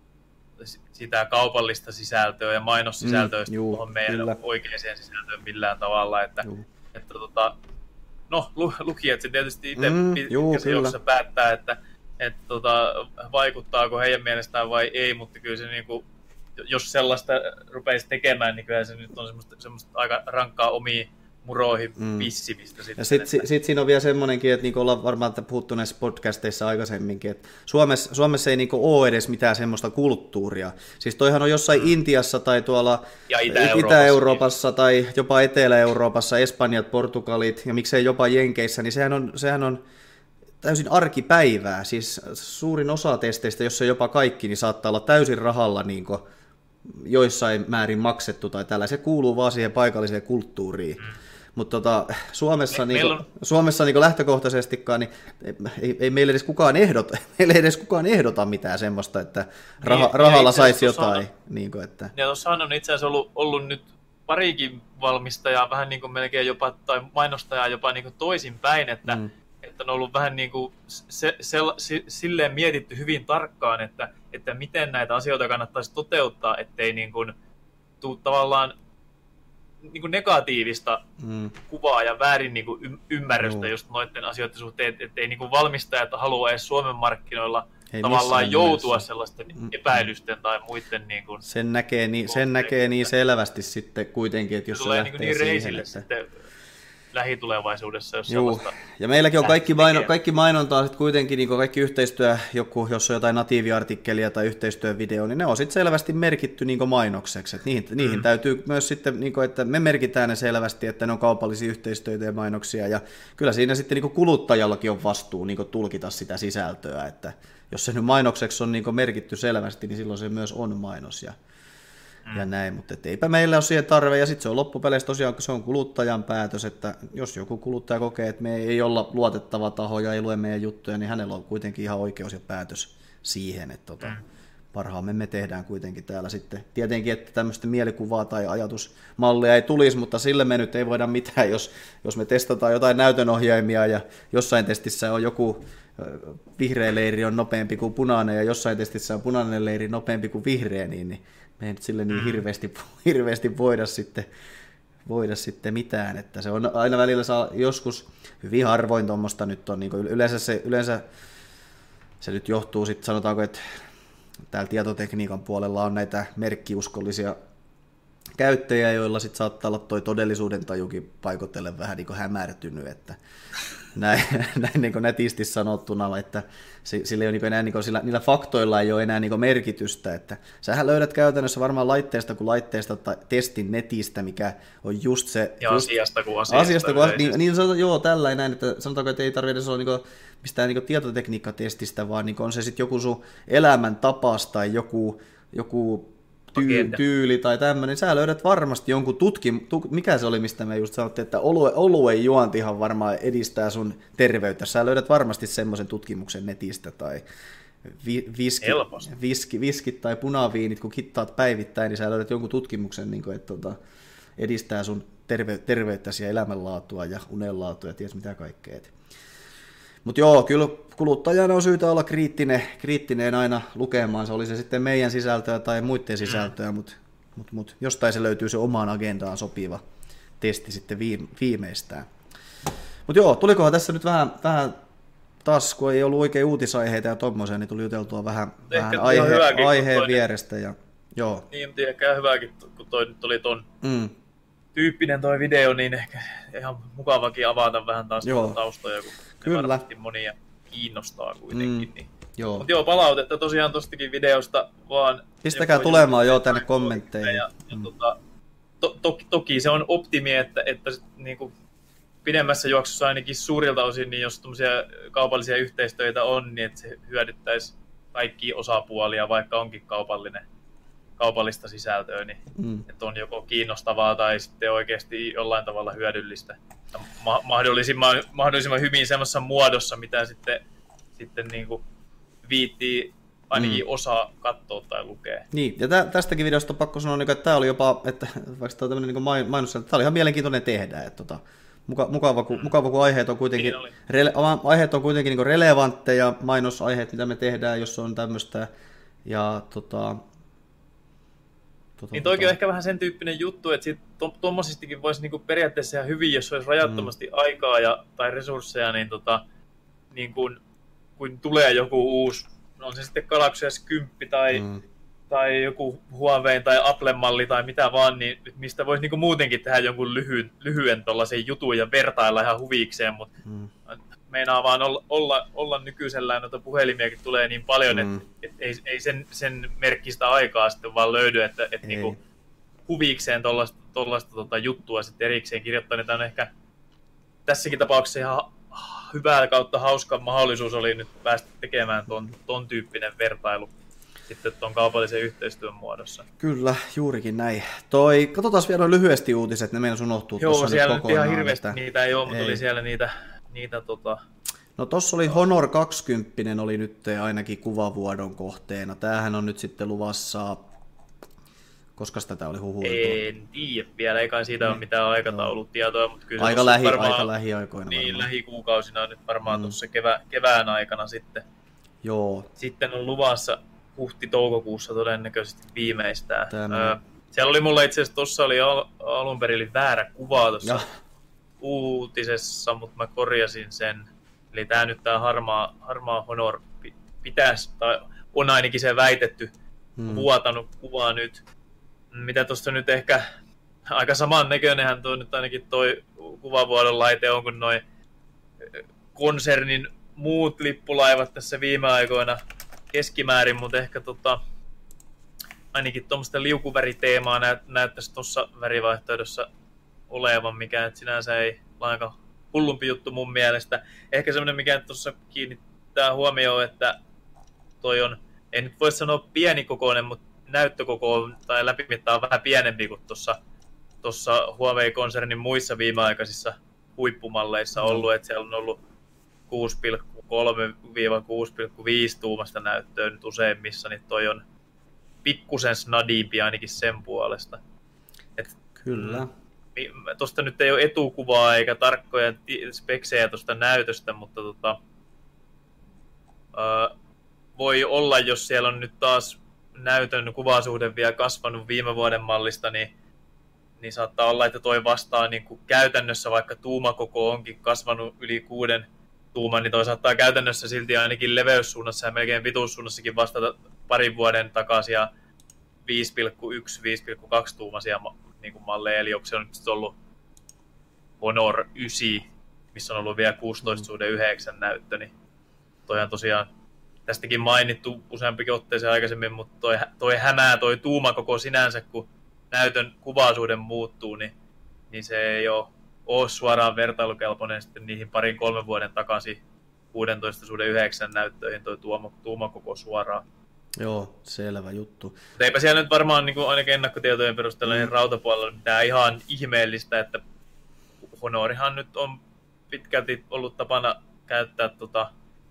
S2: sitä kaupallista sisältöä ja mainossisältöä mm, tuohon meidän kyllä. oikeaan sisältöön millään tavalla, että, että tota, no lukijat se tietysti itse mm, jossa päättää, että, että tota, vaikuttaako heidän mielestään vai ei, mutta kyllä se niin kuin, jos sellaista rupeisi tekemään, niin kyllä se nyt on semmoista, semmoista aika rankkaa omiin muroihin mm. pissimistä. Sitten,
S1: ja sitten
S2: että...
S1: sit siinä on vielä semmoinenkin, että niin kuin ollaan varmaan puhuttu näissä podcasteissa aikaisemminkin, että Suomessa, Suomessa ei niin kuin ole edes mitään semmoista kulttuuria. Siis toihan on jossain mm. Intiassa tai tuolla Itä-Euroopassa, Itä-Euroopassa tai jopa Etelä-Euroopassa, Espanjat, Portugalit ja miksei jopa Jenkeissä, niin sehän on, sehän on täysin arkipäivää. Siis suurin osa testeistä, jos ei jopa kaikki, niin saattaa olla täysin rahalla niin kuin joissain määrin maksettu tai tällä. Se kuuluu vaan siihen paikalliseen kulttuuriin. Mm. Mutta tota, Suomessa, Me, niinku, on... Suomessa niinku lähtökohtaisestikaan niin ei, ei meille edes kukaan ehdota, meille edes kukaan ehdota mitään semmoista, että raha, niin, rahalla saisi jotain. Niinku, että... Ja
S2: tuossahan on itse asiassa ollut, ollut nyt parikin valmistajaa, vähän niin kuin melkein jopa, tai mainostajaa jopa niin kuin toisinpäin, että, mm. että on ollut vähän niin kuin se, se, se, silleen mietitty hyvin tarkkaan, että, että miten näitä asioita kannattaisi toteuttaa, ettei niin kuin tule tavallaan niin kuin negatiivista mm. kuvaa ja väärin niin kuin ymmärrystä mm. just noiden asioiden suhteen, ettei niin kuin valmistajat halua edes Suomen markkinoilla ei tavallaan joutua mielessä sellaisten mm. epäilysten tai muiden niin kuin
S1: sen näkee niin, sen näkee niin selvästi sitten kuitenkin, että jos se, se lähtee niin siihen, että
S2: sitten lähitulevaisuudessa, jos
S1: Juu. sellaista... Ja meilläkin on kaikki, maino, kaikki mainontaa sitten kuitenkin, niin kaikki yhteistyö, joku, jos on jotain natiiviartikkelia tai yhteistyövideo, niin ne on sitten selvästi merkitty niin mainokseksi. Et niihin, mm. niihin täytyy myös sitten, niin kuin, että me merkitään ne selvästi, että ne on kaupallisia yhteistyötä ja mainoksia, ja kyllä siinä sitten niin kuluttajallakin on vastuu niin tulkita sitä sisältöä, että jos se nyt mainokseksi on niin merkitty selvästi, niin silloin se myös on mainos ja ja näin, mutta eipä meillä ole siihen tarve, ja sitten se on loppupeleissä tosiaan, se on kuluttajan päätös, että jos joku kuluttaja kokee, että me ei olla luotettava taho ja ei lue meidän juttuja, niin hänellä on kuitenkin ihan oikeus ja päätös siihen, että tota, mm. parhaamme me tehdään kuitenkin täällä sitten. Tietenkin, että tämmöistä mielikuvaa tai ajatusmallia ei tulisi, mutta sille me nyt ei voida mitään, jos, jos me testataan jotain näytönohjaimia ja jossain testissä on joku vihreä leiri on nopeampi kuin punainen ja jossain testissä on punainen leiri nopeampi kuin vihreä, niin, niin me ei nyt sille niin hirveästi, hirveästi voida, sitten, voida sitten mitään, että se on aina välillä saa joskus hyvin harvoin tuommoista nyt on, niin yleensä, se, yleensä se nyt johtuu sitten sanotaanko, että täällä tietotekniikan puolella on näitä merkkiuskollisia käyttäjiä, joilla sitten saattaa olla toi todellisuuden tajukin paikotellen vähän niin kuin hämärtynyt, että näin, näin niin kuin netisti sanottuna, että sillä, ei ole niin enää, niin kuin, sillä, niillä faktoilla ei ole enää niin kuin merkitystä, että sähän löydät käytännössä varmaan laitteesta kuin laitteesta tai testin netistä, mikä on just se...
S2: Ja
S1: just,
S2: asiasta kuin asiasta.
S1: asiasta kuin, niin, niin sanotaan, joo, tällä näin, että sanotaanko, että ei tarvitse edes olla niin kuin, mistään niin kuin tietotekniikkatestistä, vaan niin kuin, on se sitten joku sun elämäntapas tai joku... joku Tyy, tyyli tai tämmöinen, sä löydät varmasti jonkun tutkim... Tu, mikä se oli, mistä me just sanottiin, että olue, oluen juontihan varmaan edistää sun terveyttä. Sä löydät varmasti semmoisen tutkimuksen netistä tai vi, viski, viski, viskit tai punaviinit, kun kittaat päivittäin, niin sä löydät jonkun tutkimuksen, niin kuin, että tota, edistää sun terve, terveyttäsi ja elämänlaatua ja unenlaatua ja ties mitä kaikkea. Mutta joo, kyllä kuluttajana on syytä olla kriittinen, kriittinen aina lukemaan, se oli se sitten meidän sisältöä tai muiden sisältöä, mutta mut, mut, jostain se löytyy se omaan agendaan sopiva testi sitten viimeistään. Mutta joo, tulikohan tässä nyt vähän, vähän taas, kun ei ollut oikein uutisaiheita ja tommoisia, niin tuli juteltua vähän, vähän aihe, hyväkin, aiheen toinen, vierestä. Ja, joo.
S2: Niin, mutta ehkä hyväkin, kun toi nyt oli ton mm. tyyppinen toi video, niin ehkä ihan mukavakin avata vähän taas taustoja, kun
S1: kyllä.
S2: Varmasti monia kiinnostaa kuitenkin. Mm, niin. Joo. Mutta joo, palautetta tosiaan tostakin videosta vaan...
S1: Pistäkää tulemaan jo tänne kommentteihin. Ja, ja
S2: mm. tota, to, to, toki se on optimi, että, että niin kuin pidemmässä juoksussa ainakin suurilta osin, niin jos tämmöisiä kaupallisia yhteistyötä on, niin että se hyödyttäisi kaikkia osapuolia, vaikka onkin kaupallinen, kaupallista sisältöä, niin mm. että on joko kiinnostavaa tai sitten oikeasti jollain tavalla hyödyllistä. Ma- mahdollisimman, mahdollisimman hyvin semmoisessa muodossa, mitä sitten, sitten niin kuin viittii ainakin mm. osa katsoa tai lukea.
S1: Niin, ja tä- tästäkin videosta on pakko sanoa, että tämä oli jopa, että vaikka tämä on tämmöinen niin mainos, että tämä oli ihan mielenkiintoinen tehdä, että tota, Muka, mukava, kun, mukava, kun aiheet on kuitenkin, rele, aiheet on kuitenkin niin relevantteja, mainosaiheet, mitä me tehdään, jos on tämmöistä. Ja tota,
S2: tota, niin toikin tota. on ehkä vähän sen tyyppinen juttu, että tuommoisistakin voisi niinku periaatteessa ihan hyvin, jos olisi rajattomasti mm. aikaa ja, tai resursseja, niin, tota, niin kun, kun tulee joku uusi, on se sitten Galaxy S kymmenen tai, mm. tai joku Huawei tai Apple-malli tai mitä vaan, niin mistä voisi niinku muutenkin tehdä jonkun lyhyen, lyhyen tollaisen jutun ja vertailla ihan huvikseen, mutta mm. meinaa vaan olla, olla, olla nykyisellään, noita puhelimiakin tulee niin paljon, mm. että et ei, ei sen, sen merkkistä aikaa sitten vaan löydy, että et niinku huvikseen tuollaista tota juttua sitten erikseen kirjoittaa, niin tämä on ehkä tässäkin tapauksessa ihan hyvää kautta hauska mahdollisuus oli nyt päästä tekemään ton, ton tyyppinen vertailu sitten tuon kaupallisen yhteistyön muodossa.
S1: Kyllä, juurikin näin. Toi, katsotaan vielä lyhyesti uutiset, ne meidän unohtuu
S2: Joo,
S1: tuossa
S2: siellä
S1: nyt
S2: nyt ihan hirveästi että... niitä ei ole, mutta ei. Oli siellä niitä, niitä tota...
S1: No tossa oli Honor kaksikymmentä, oli nyt ainakin kuvavuodon kohteena. Tämähän on nyt sitten luvassa, koska tätä oli huhuiltu?
S2: En tiedä vielä, ei kai siitä ne. ole mitään aikataulutietoa, mutta kyllä
S1: aika, lähi,
S2: varmaan,
S1: aika lähiaikoina
S2: niin,
S1: varmaan.
S2: lähikuukausina nyt varmaan mm. tuossa kevä, kevään aikana sitten.
S1: Joo.
S2: Sitten on luvassa huhti-toukokuussa todennäköisesti viimeistään. Öö, siellä oli mulla itse asiassa, tuossa oli al- alun perin väärä kuva tuossa uutisessa, mutta mä korjasin sen. Eli tää nyt tää harmaa, harmaa Honor pitäisi, tai on ainakin se väitetty, hmm. vuotanut kuvaa nyt. Mitä tuosta nyt ehkä, aika saman näköinenhän tuo nyt ainakin toi kuvavuodon laite on kuin noi konsernin muut lippulaivat tässä viime aikoina keskimäärin, mutta ehkä tota, ainakin tuommoista liukuväriteemaa näyt, näyttäisi tuossa värivaihtoehdossa olevan, mikä et sinänsä ei lainkaan hullumpi juttu mun mielestä. Ehkä semmoinen, mikä tuossa kiinnittää huomioon, että toi on, ei nyt voi sanoa pienikokoinen, mutta näyttökoko tai läpimitta on vähän pienempi kuin tuossa tuossa Huawei-konsernin muissa viimeaikaisissa huippumalleissa ollut, että siellä on ollut kuusi pilkku kolme kuusi pilkku viisi tuumasta näyttöä nyt useimmissa, niin toi on pikkusen snadimpi ainakin sen puolesta. Et,
S1: Kyllä.
S2: Tuosta nyt ei ole etukuvaa eikä tarkkoja speksejä tuosta näytöstä, mutta tota, ää, voi olla, jos siellä on nyt taas näytön kuvasuhde vielä kasvanut viime vuoden mallista, niin, niin saattaa olla, että toi vastaa niin kuin käytännössä, vaikka tuumakoko onkin kasvanut yli kuuden tuuman, niin toi saattaa käytännössä silti ainakin leveyssuunnassa ja melkein pituussuunnassakin vastata parin vuoden takaisia viisi pilkku yksi viisi pilkku kaksi tuumaisia niin kuin malleja, eli onko se on nyt ollut Honor yhdeksän, missä on ollut vielä kuusitoista suhde yhdeksän näyttö, niin toihan tosiaan tästäkin mainittu useampikin otteeseen aikaisemmin, mutta toi, toi hämää toi tuumakoko sinänsä, kun näytön kuvasuhde muuttuu, niin, niin se ei ole, ole suoraan vertailukelpoinen sitten niihin parin kolmen vuoden takaisin kuusitoista suhde yhdeksän näyttöihin toi tuuma, tuumakoko suoraan.
S1: Joo, selvä juttu.
S2: Mutta eipä siellä nyt varmaan niin kuin ainakin ennakkotietojen perusteella niin rautapuolella mitään ihan ihmeellistä, että Honorihan nyt on pitkälti ollut tapana käyttää tota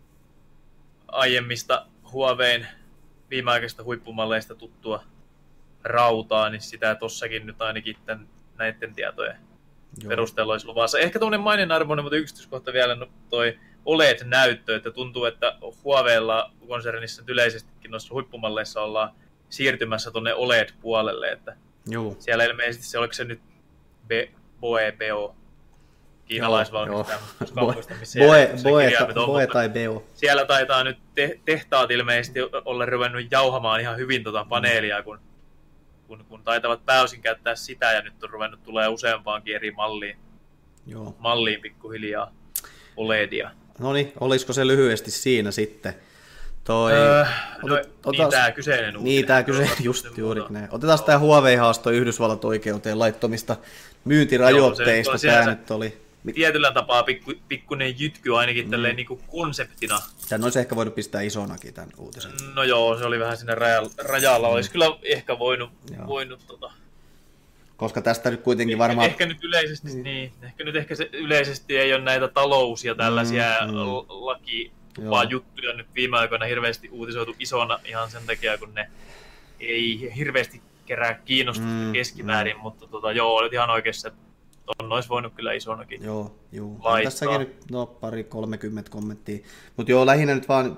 S2: aiemmista Huawein viimeaikaisista huippumalleista tuttua rautaa, niin sitä tossakin nyt ainakin tämän, näiden tietojen Joo. perusteella olisi luvassa. Ehkä tuollainen maininarvoinen, mutta yksityiskohta vielä no, toi O L E D-näyttö, että tuntuu, että Huaweilla konsernissa yleisestikin noissa huippumalleissa ollaan siirtymässä tuonne O L E D-puolelle, että Joo. siellä ilmeisesti se, oliko se nyt Boe Beo, kiinalaisvalmistaja, koska muista, missä Boe,
S1: Boe, ta, Boe tai Beo.
S2: Siellä taitaa nyt te, tehtaat ilmeisesti olla ruvennut jauhamaan ihan hyvin tuota paneelia, kun, kun, kun taitavat pääosin käyttää sitä, ja nyt on ruvennut tulee useampaankin eri malliin,
S1: Joo.
S2: malliin pikkuhiljaa O L E Dia.
S1: No niin, olisiko se lyhyesti siinä sitten? Toi,
S2: öö,
S1: otet,
S2: no,
S1: otas,
S2: niin tämä kyseinen uutinen.
S1: Niin tämä kyseinen, just juuri näin. Otetaan tämä Huawei-haasto Yhdysvallat oikeuteen laittomista myyntirajoitteista. Joo, se tämä nyt oli.
S2: Tietyllä tapaa pikku, pikkuinen jytky ainakin mm. tälleen niin kuin konseptina.
S1: Tämän olisi ehkä voinut pistää isonakin tämän uutisen.
S2: No joo, se oli vähän siinä rajalla. rajalla. Mm. Olisi kyllä ehkä voinut, voinut tota...
S1: Koska tästä nyt kuitenkin varmaan...
S2: Ehkä nyt yleisesti, mm. niin, ehkä nyt ehkä se yleisesti ei ole näitä talous- ja tällaisia mm, mm. laki vaan juttuja nyt viime aikoina hirveästi uutisoitu isona ihan sen takia, kun ne ei hirveästi kerää kiinnostusta mm, keskimäärin, mm. mutta tota, joo, olet ihan oikeassa, että ton olisi voinut kyllä isonakin
S1: Joo, juu.
S2: laittaa.
S1: Tässäkin nyt no, pari kolmekymmentä kommenttia. Mutta joo, lähinnä nyt vaan...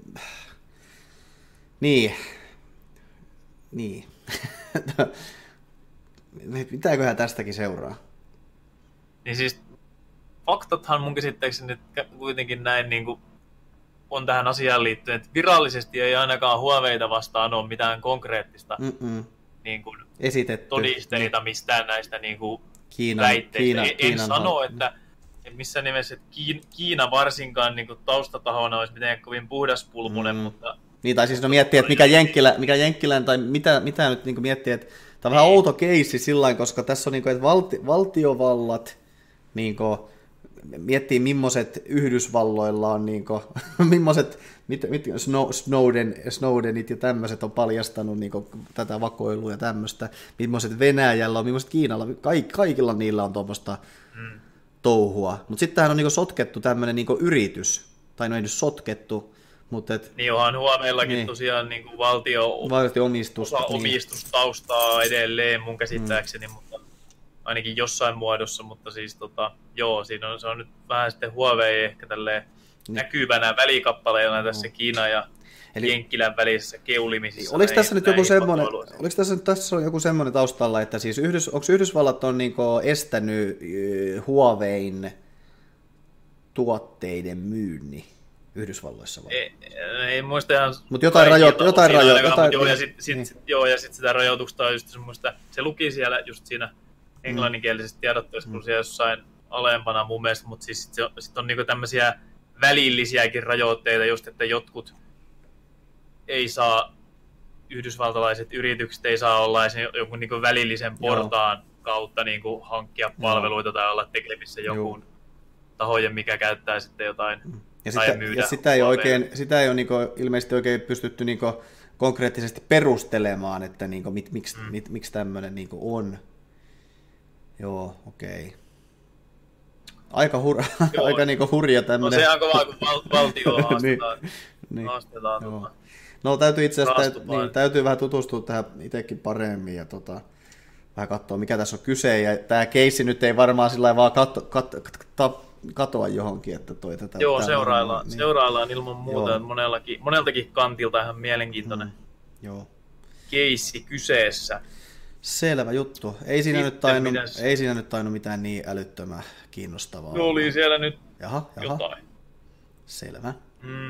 S1: Niin. Niin. Mitäköhän tästäkin seuraa?
S2: Niin siis faktathan mun käsittääkseni nyt kuitenkin näin niin kuin on tähän asiaan liittyen, että virallisesti ei ainakaan Huaweita vastaan ole mitään konkreettista niin kuin
S1: esitetty
S2: todisteita mistään näistä niin kuin
S1: Kiina,
S2: väitteistä.
S1: Kiina,
S2: en
S1: Kiinan
S2: sano,
S1: hal...
S2: että missä nimessä että Kiina varsinkaan niin kuin taustatahona olisi mitenkään kovin puhdaspulmunen, mm. mutta...
S1: Niin, tai siis no miettii, että mikä Jenkkilä, mikä Jenkkilän, tai mitä, mitä nyt niin miettii, että tämä on vähän outo keissi sillä koska tässä on, niin kuin, että valti, valtiovallat niin kuin, miettii, millaiset Yhdysvalloilla on, niin kuin, millaiset mit, mit, Snowden, Snowdenit ja tämmöiset on paljastanut niin kuin, tätä vakoilua ja tämmöistä, millaiset Venäjällä on, millaiset Kiinalla, kaik, kaikilla niillä on tuommoista hmm. touhua. Mutta sitten tähän on niin kuin, sotkettu tämmöinen niin kuin, yritys, tai no ei nyt sotkettu, mutta et,
S2: niin onhan Huaweillakin niin. tosiaan niin kuin valtio,
S1: valtio-omistus,
S2: osa
S1: niin.
S2: omistustaustaa edelleen mun käsittääkseni, mm. mutta ainakin jossain muodossa, mutta siis tota, joo, siinä on, se on nyt vähän sitten Huawei ehkä tälleen niin. näkyvänä välikappaleena tässä mm. Kiina ja Eli, Jenkkilän välisessä keulimisissa.
S1: Oliko tässä nyt joku semmoinen, oliko tässä, tässä on joku semmoinen taustalla, että siis Yhdys, onko Yhdysvallat on niin estänyt Huawein tuotteiden myynnin Yhdysvalloissa vai?
S2: Ei, ei muista ihan...
S1: Mutta jotain rajoittaa. Jotain rajo, jotain,
S2: joo, ja sitten sit, niin. sit, sit sitä rajoitusta on just semmoista, se luki siellä just siinä englanninkielisessä tiedotteessa, kun siellä jossain alempana mun mielestä, mutta siis sitten sit on niinku tämmöisiä välillisiäkin rajoitteita just, että jotkut ei saa, yhdysvaltalaiset yritykset ei saa olla jonkun niinku välillisen portaan joo. kautta niinku hankkia palveluita joo. tai olla tekemissä jonkun joo. tahojen, mikä käyttää sitten jotain...
S1: Ja sitä, ja sitä ei, oikein, sitä ei ole niinku ilmeisesti oikein pystytty niinku konkreettisesti perustelemaan, että niinku mit, miksi, mm. mit, miksi tämmöinen niinku on. Joo, okei. Okay. Aika, hur, aika niinku hurja tämmöinen.
S2: No se on kovaa, kun val, valtio haastetaan.
S1: niin, niin,
S2: haastetaan
S1: no täytyy itse asiassa niin, täytyy vähän tutustua tähän itsekin paremmin ja tota, vähän katsoa, mikä tässä on kyse. Ja tämä keissi nyt ei varmaan sillä vaan katso, kat, kat, kat, katoa johonkin, että toi tätä...
S2: Joo, seuraillaan, niin. seuraillaan ilman muuta, monellakin, moneltakin kantilta ihan mielenkiintoinen mm,
S1: joo.
S2: keissi kyseessä.
S1: Selvä juttu. Ei siinä, nyt tainnut, ei siinä nyt tainnut mitään niin älyttömän kiinnostavaa.
S2: No oli siellä nyt
S1: jaha, jaha.
S2: jotain.
S1: Selvä.
S2: Mm.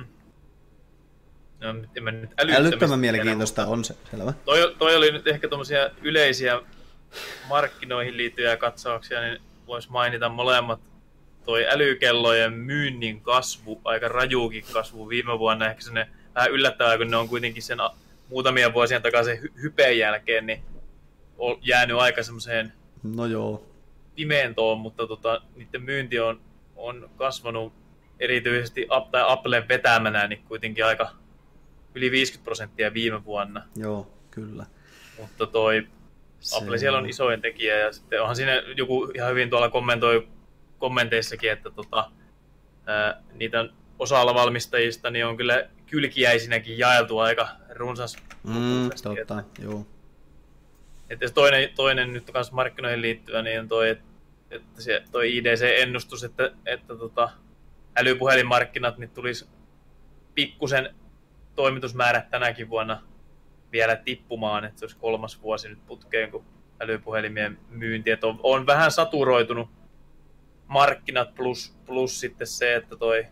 S2: No, nyt
S1: älyttömän mielenkiintoista tiedä, on se, selvä.
S2: Toi, toi oli nyt ehkä tuommoisia yleisiä markkinoihin liittyviä katsauksia, niin voisi mainita molemmat. Toi älykellojen myynnin kasvu, aika rajuukin kasvu viime vuonna, ehkä se vähän yllättävää, kun ne on kuitenkin sen muutamia vuosien takaisin hy- hypeen jälkeen, niin on jäänyt aika semmoiseen
S1: no joo.
S2: pimentoon, mutta tota, niiden myynti on, on kasvanut erityisesti tai Applen vetämänä, niin kuitenkin aika yli viisikymmentä prosenttia viime vuonna.
S1: Joo, kyllä.
S2: Mutta toi se Apple siellä on isoin tekijä, ja sitten onhan siinä joku ihan hyvin tuolla kommentoi kommenteissakin, että tota, ää, niitä osalla valmistajista niin on kyllä kylkiäisinäkin jaeltu aika runsas.
S1: Mm, totta, joo.
S2: Että toinen, toinen nyt kanssa markkinoihin liittyvä, niin on toi, että se, toi I D C-ennustus, että, että tota, älypuhelinmarkkinat niin tulisi pikkusen toimitusmäärät tänäkin vuonna vielä tippumaan, että se olisi kolmas vuosi nyt putkeen, kun älypuhelimien myynti, että on, on vähän saturoitunut markkinat plus, plus sitten se, että toi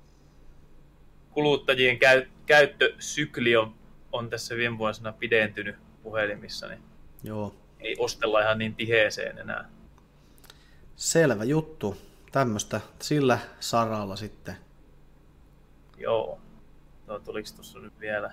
S2: kuluttajien käy, käyttösykli on, on tässä viime vuosina pidentynyt puhelimissa, niin
S1: joo.
S2: Ei ostella ihan niin tiheeseen enää.
S1: Selvä juttu. Tämmöistä sillä saralla sitten.
S2: Joo. No tuliko tuossa nyt vielä?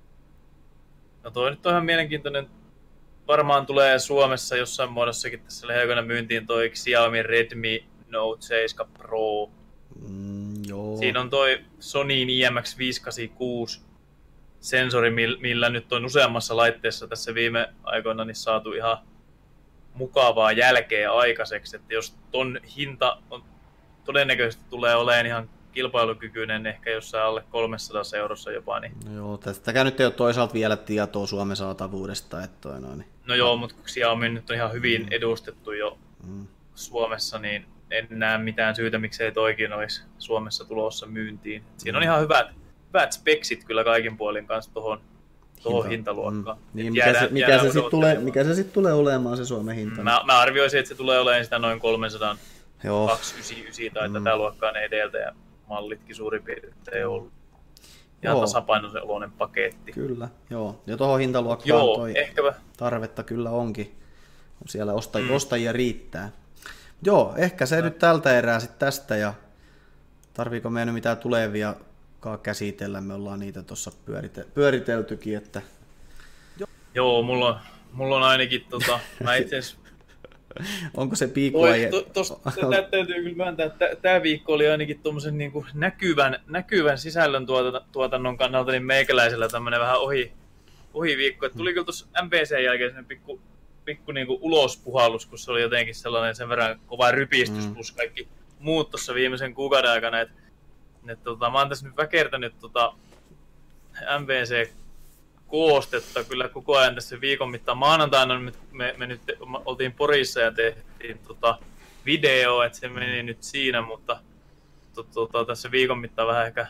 S2: No toi nyt on ihan mielenkiintoinen. Varmaan tulee Suomessa jossain muodossakin tässä lähiaikoina myyntiin toi Xiaomi Redmi Note seitsemän Pro.
S1: Mm, joo.
S2: Siinä on toi Sonyin I M X viisi kahdeksankymmentäkuusi sensori, millä nyt on useammassa laitteessa tässä viime aikoina niin saatu ihan mukavaa jälkeä aikaiseksi. Että jos ton hinta on, todennäköisesti tulee olemaan ihan kilpailukykyinen ehkä jossain alle kolmesataa eurossa jopa. Niin...
S1: No joo, tästäkään nyt ei ole toisaalta vielä tietoa Suomen saatavuudesta. Että noin, niin...
S2: No joo, mutta Xiaomi nyt on ihan hyvin mm. edustettu jo.
S1: Mm.
S2: Suomessa, niin en näe mitään syytä, miksei toikin olisi Suomessa tulossa myyntiin. Siinä on ihan hyvät, hyvät speksit kyllä kaikin puolin kanssa tuohon Hinta. hintaluokkaan. Mm.
S1: Niin, mikä, se, mikä, se sit tulee, mikä se sitten tulee olemaan se Suomen hinta?
S2: Mä, mä arvioisin, että se tulee olemaan sitä noin kolmesataakaksikymmentäyhdeksän tai mm. tätä luokkaa ne edeltäjämallitkin suurin piirtein ollut. Ihan tasapainoisen oloinen paketti.
S1: Kyllä, joo. Ja tuohon hintaluokkaan
S2: joo,
S1: toi
S2: ehkäpä.
S1: tarvetta kyllä onkin. Siellä ostaj- mm. ostajia riittää. Joo, ehkä se no. nyt tältä erää sitten tästä. Ja tarviiko meidän nyt mitään tulevia käsitellä? Me ollaan niitä tuossa pyörite- pyöriteltykin. Että...
S2: Joo, mulla on, mulla on ainakin tota, mä itse asiassa...
S1: Onko se piikkuaje?
S2: Tuosta täytyy kyllä myöntää, että tämä viikko oli ainakin tuommoisen niin kuin näkyvän, näkyvän sisällön tuotannon kannalta niin meikäläisellä tämmöinen vähän ohi, ohi viikko. Et tuli kyllä tuossa M V C:n jälkeen sellainen pikku, pikku niin kuin ulospuhallus, kun se oli jotenkin sellainen sen verran kova rypistys mm. plus kaikki muut tuossa viimeisen kuukauden aikana. Et, et, tota, mä oon tässä nyt väkertänyt tota M V C koostetta kyllä koko ajan tässä viikon mittaan. Maanantaina me, me, me nyt me oltiin Porissa ja tehtiin tota video, että se meni nyt siinä, mutta to, to, tässä viikon mittaan vähän ehkä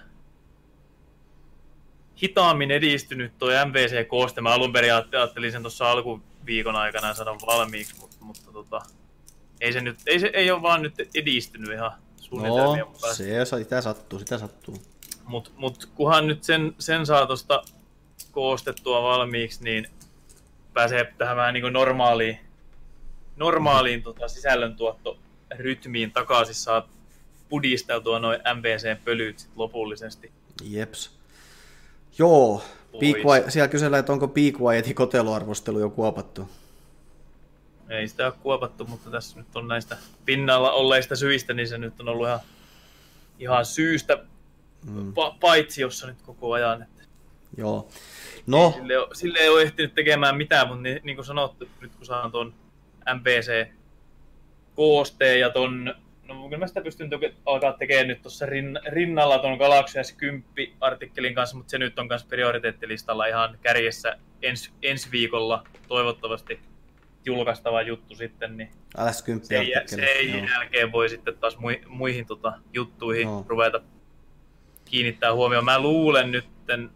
S2: hitaammin edistynyt tuo M V C-kooste. Mä alun perin ajattelin sen tuossa alkuviikon aikana saada valmiiksi, mutta, mutta tota, ei se nyt ei, se, ei ole vaan nyt edistynyt ihan suunnitelmien mukaan.
S1: No, se, sitä sattuu, sitä sattuu.
S2: Mutta mut, kunhan nyt sen, sen saa tuosta koostettua valmiiksi, niin pääsee tähän vähän niin kuin normaaliin, normaaliin tota, sisällöntuottorytmiin takaisin, saa pudisteltua noin M V C-pölyt sit lopullisesti.
S1: Jeps. Joo, Peak, siellä kysellään, että onko Peak Wyatin koteloarvostelu jo kuopattu?
S2: Ei sitä ole kuopattu, mutta tässä nyt on näistä pinnalla olleista syistä, niin se nyt on ollut ihan, ihan syystä mm. pa- paitsi jossa nyt koko ajan. Että
S1: joo. No.
S2: Sille, sille ei ole ehtinyt tekemään mitään, mutta niin, niin kuin sanottu, nyt kun saan tuon M P C-koosteen ja ton, no kyllä mä sitä pystyn tuke, alkaa tekemään nyt tuossa rin, rinnalla ton Galaxy S kymmenen artikkelin kanssa, mutta se nyt on myös prioriteettilistalla ihan kärjessä ens, ensi viikolla toivottavasti julkaistava juttu sitten, niin
S1: S kymmenen
S2: sen, sen jälkeen voi sitten taas muihin, muihin tota, juttuihin no. ruveta kiinnittää huomioon. Mä luulen nytten,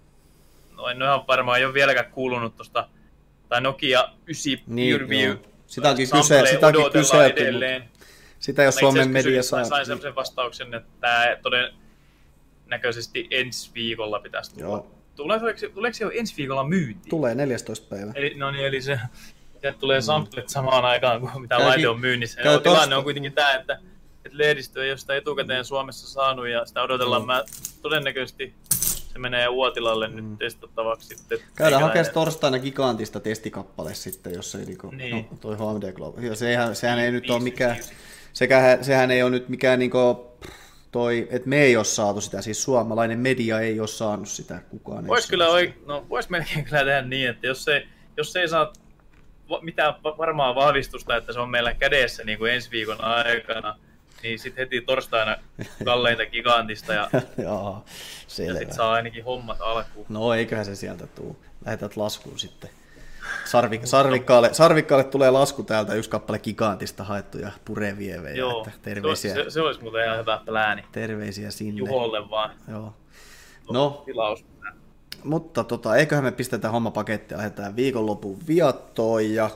S2: no en ole ihan varmaan, ei ole vieläkään kuulunut tuosta, tai Nokia yhdeksän niin, PureView.
S1: Sitä onkin kyse, sitä onkin kyselty, sitä jos Suomen media saa.
S2: Sain sellaisen vastauksen, että tämä todennäköisesti ensi viikolla pitäisi tulla. Joo. Tuleeko, tuleeko se jo ensi viikolla myyntiin?
S1: Tulee neljästoista päivä.
S2: Eli, no niin, eli se, sieltä tulee samplet samaan aikaan kuin mitä laite on myynnissä. No, tilanne on kuitenkin tämä, että, että lehdistö ei ole sitä etukäteen Suomessa saanut ja sitä odotellaan. Mä todennäköisesti se menee Uotilalle mm. nyt testattavaksi sitten.
S1: Käydään hakemaan torstaina gigantista testikappale sitten, jos ei niinku, niin. no, toi H M D Global. Ja sehän, sehän ei nyt ole mikään, sekä, sehän ei ole nyt mikään niinku, toi, että me ei ole saatu sitä, siis suomalainen media ei ole saanut sitä, kukaan ei
S2: vois kyllä oi, no vois melkein kyllä tehdä niin, että jos ei, jos ei saa mitään varmaa vahvistusta, että se on meillä kädessä niin kuin ensi viikon aikana, niin sitten heti torstaina kalleinta gigantista ja,
S1: Joo,
S2: ja sitten saa ainakin hommat alkuun.
S1: No eiköhän se sieltä tuu. Lähetät laskuun sitten. Sarvik- sarvikkaalle, sarvikkaalle tulee lasku täältä, yksi kappale gigantista haettuja purevievejä.
S2: Joo, että terveisiä. Se, se olisi muuten ihan hyvä plääni.
S1: Terveisiä sinne.
S2: Juholle vaan.
S1: Joo. No,
S2: tilaus.
S1: mutta tota, eiköhän me pistetä homma pakettia ja lähdetään viikonlopun viattoon ja,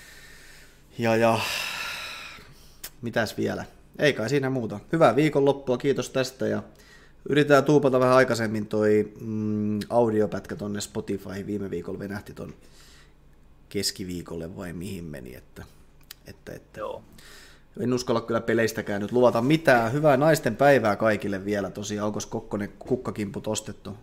S1: ja, ja mitäs vielä? Ei kai siinä muuta. Hyvää viikonloppua, kiitos tästä ja yritetään tuupata vähän aikaisemmin toi mm, audiopätkä tonne Spotify. Viime viikolla venähti ton keskiviikolle vai mihin meni, että, että, että.
S2: Joo.
S1: En uskalla kyllä peleistäkään nyt luvata mitään. Hyvää naisten päivää kaikille vielä tosiaan. Onko Kokkonen kukkakimput ostettu?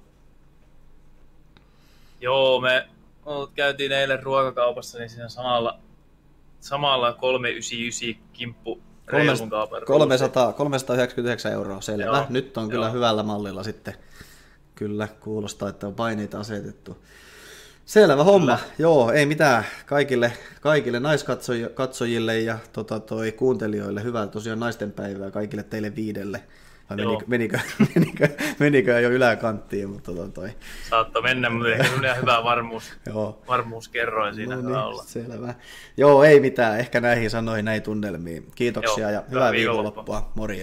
S2: Joo, me käytiin eilen ruokakaupassa, niin siinä samalla, samalla kolmesataayhdeksänkymmentäyhdeksän kimppu reilun kaupan.
S1: kolmesataa, kolmesataayhdeksänkymmentäyhdeksän euroa, selvä. Joo, nyt on kyllä
S2: joo.
S1: hyvällä mallilla sitten. Kyllä, kuulostaa, että on paineita asetettu. Selvä homma. Kyllä. Joo, ei mitään. Kaikille, kaikille naiskatsojille ja tota, toi, kuuntelijoille hyvää tosiaan naisten päivää. Kaikille teille viidelle. vai menikö, menikö, menikö, menikö jo yläkanttiin, mutta toi, toi.
S2: Saattoi mennä, mutta ehkä semmoinen hyvä varmuus,
S1: Joo.
S2: varmuuskerroin siinä
S1: no
S2: hyvä
S1: niin,
S2: olla.
S1: Selvä. Joo, ei mitään, ehkä näihin sanoihin, näihin tunnelmiin. Kiitoksia
S2: Joo,
S1: ja hyvää
S2: viikonloppua.
S1: viikonloppua. Morjens.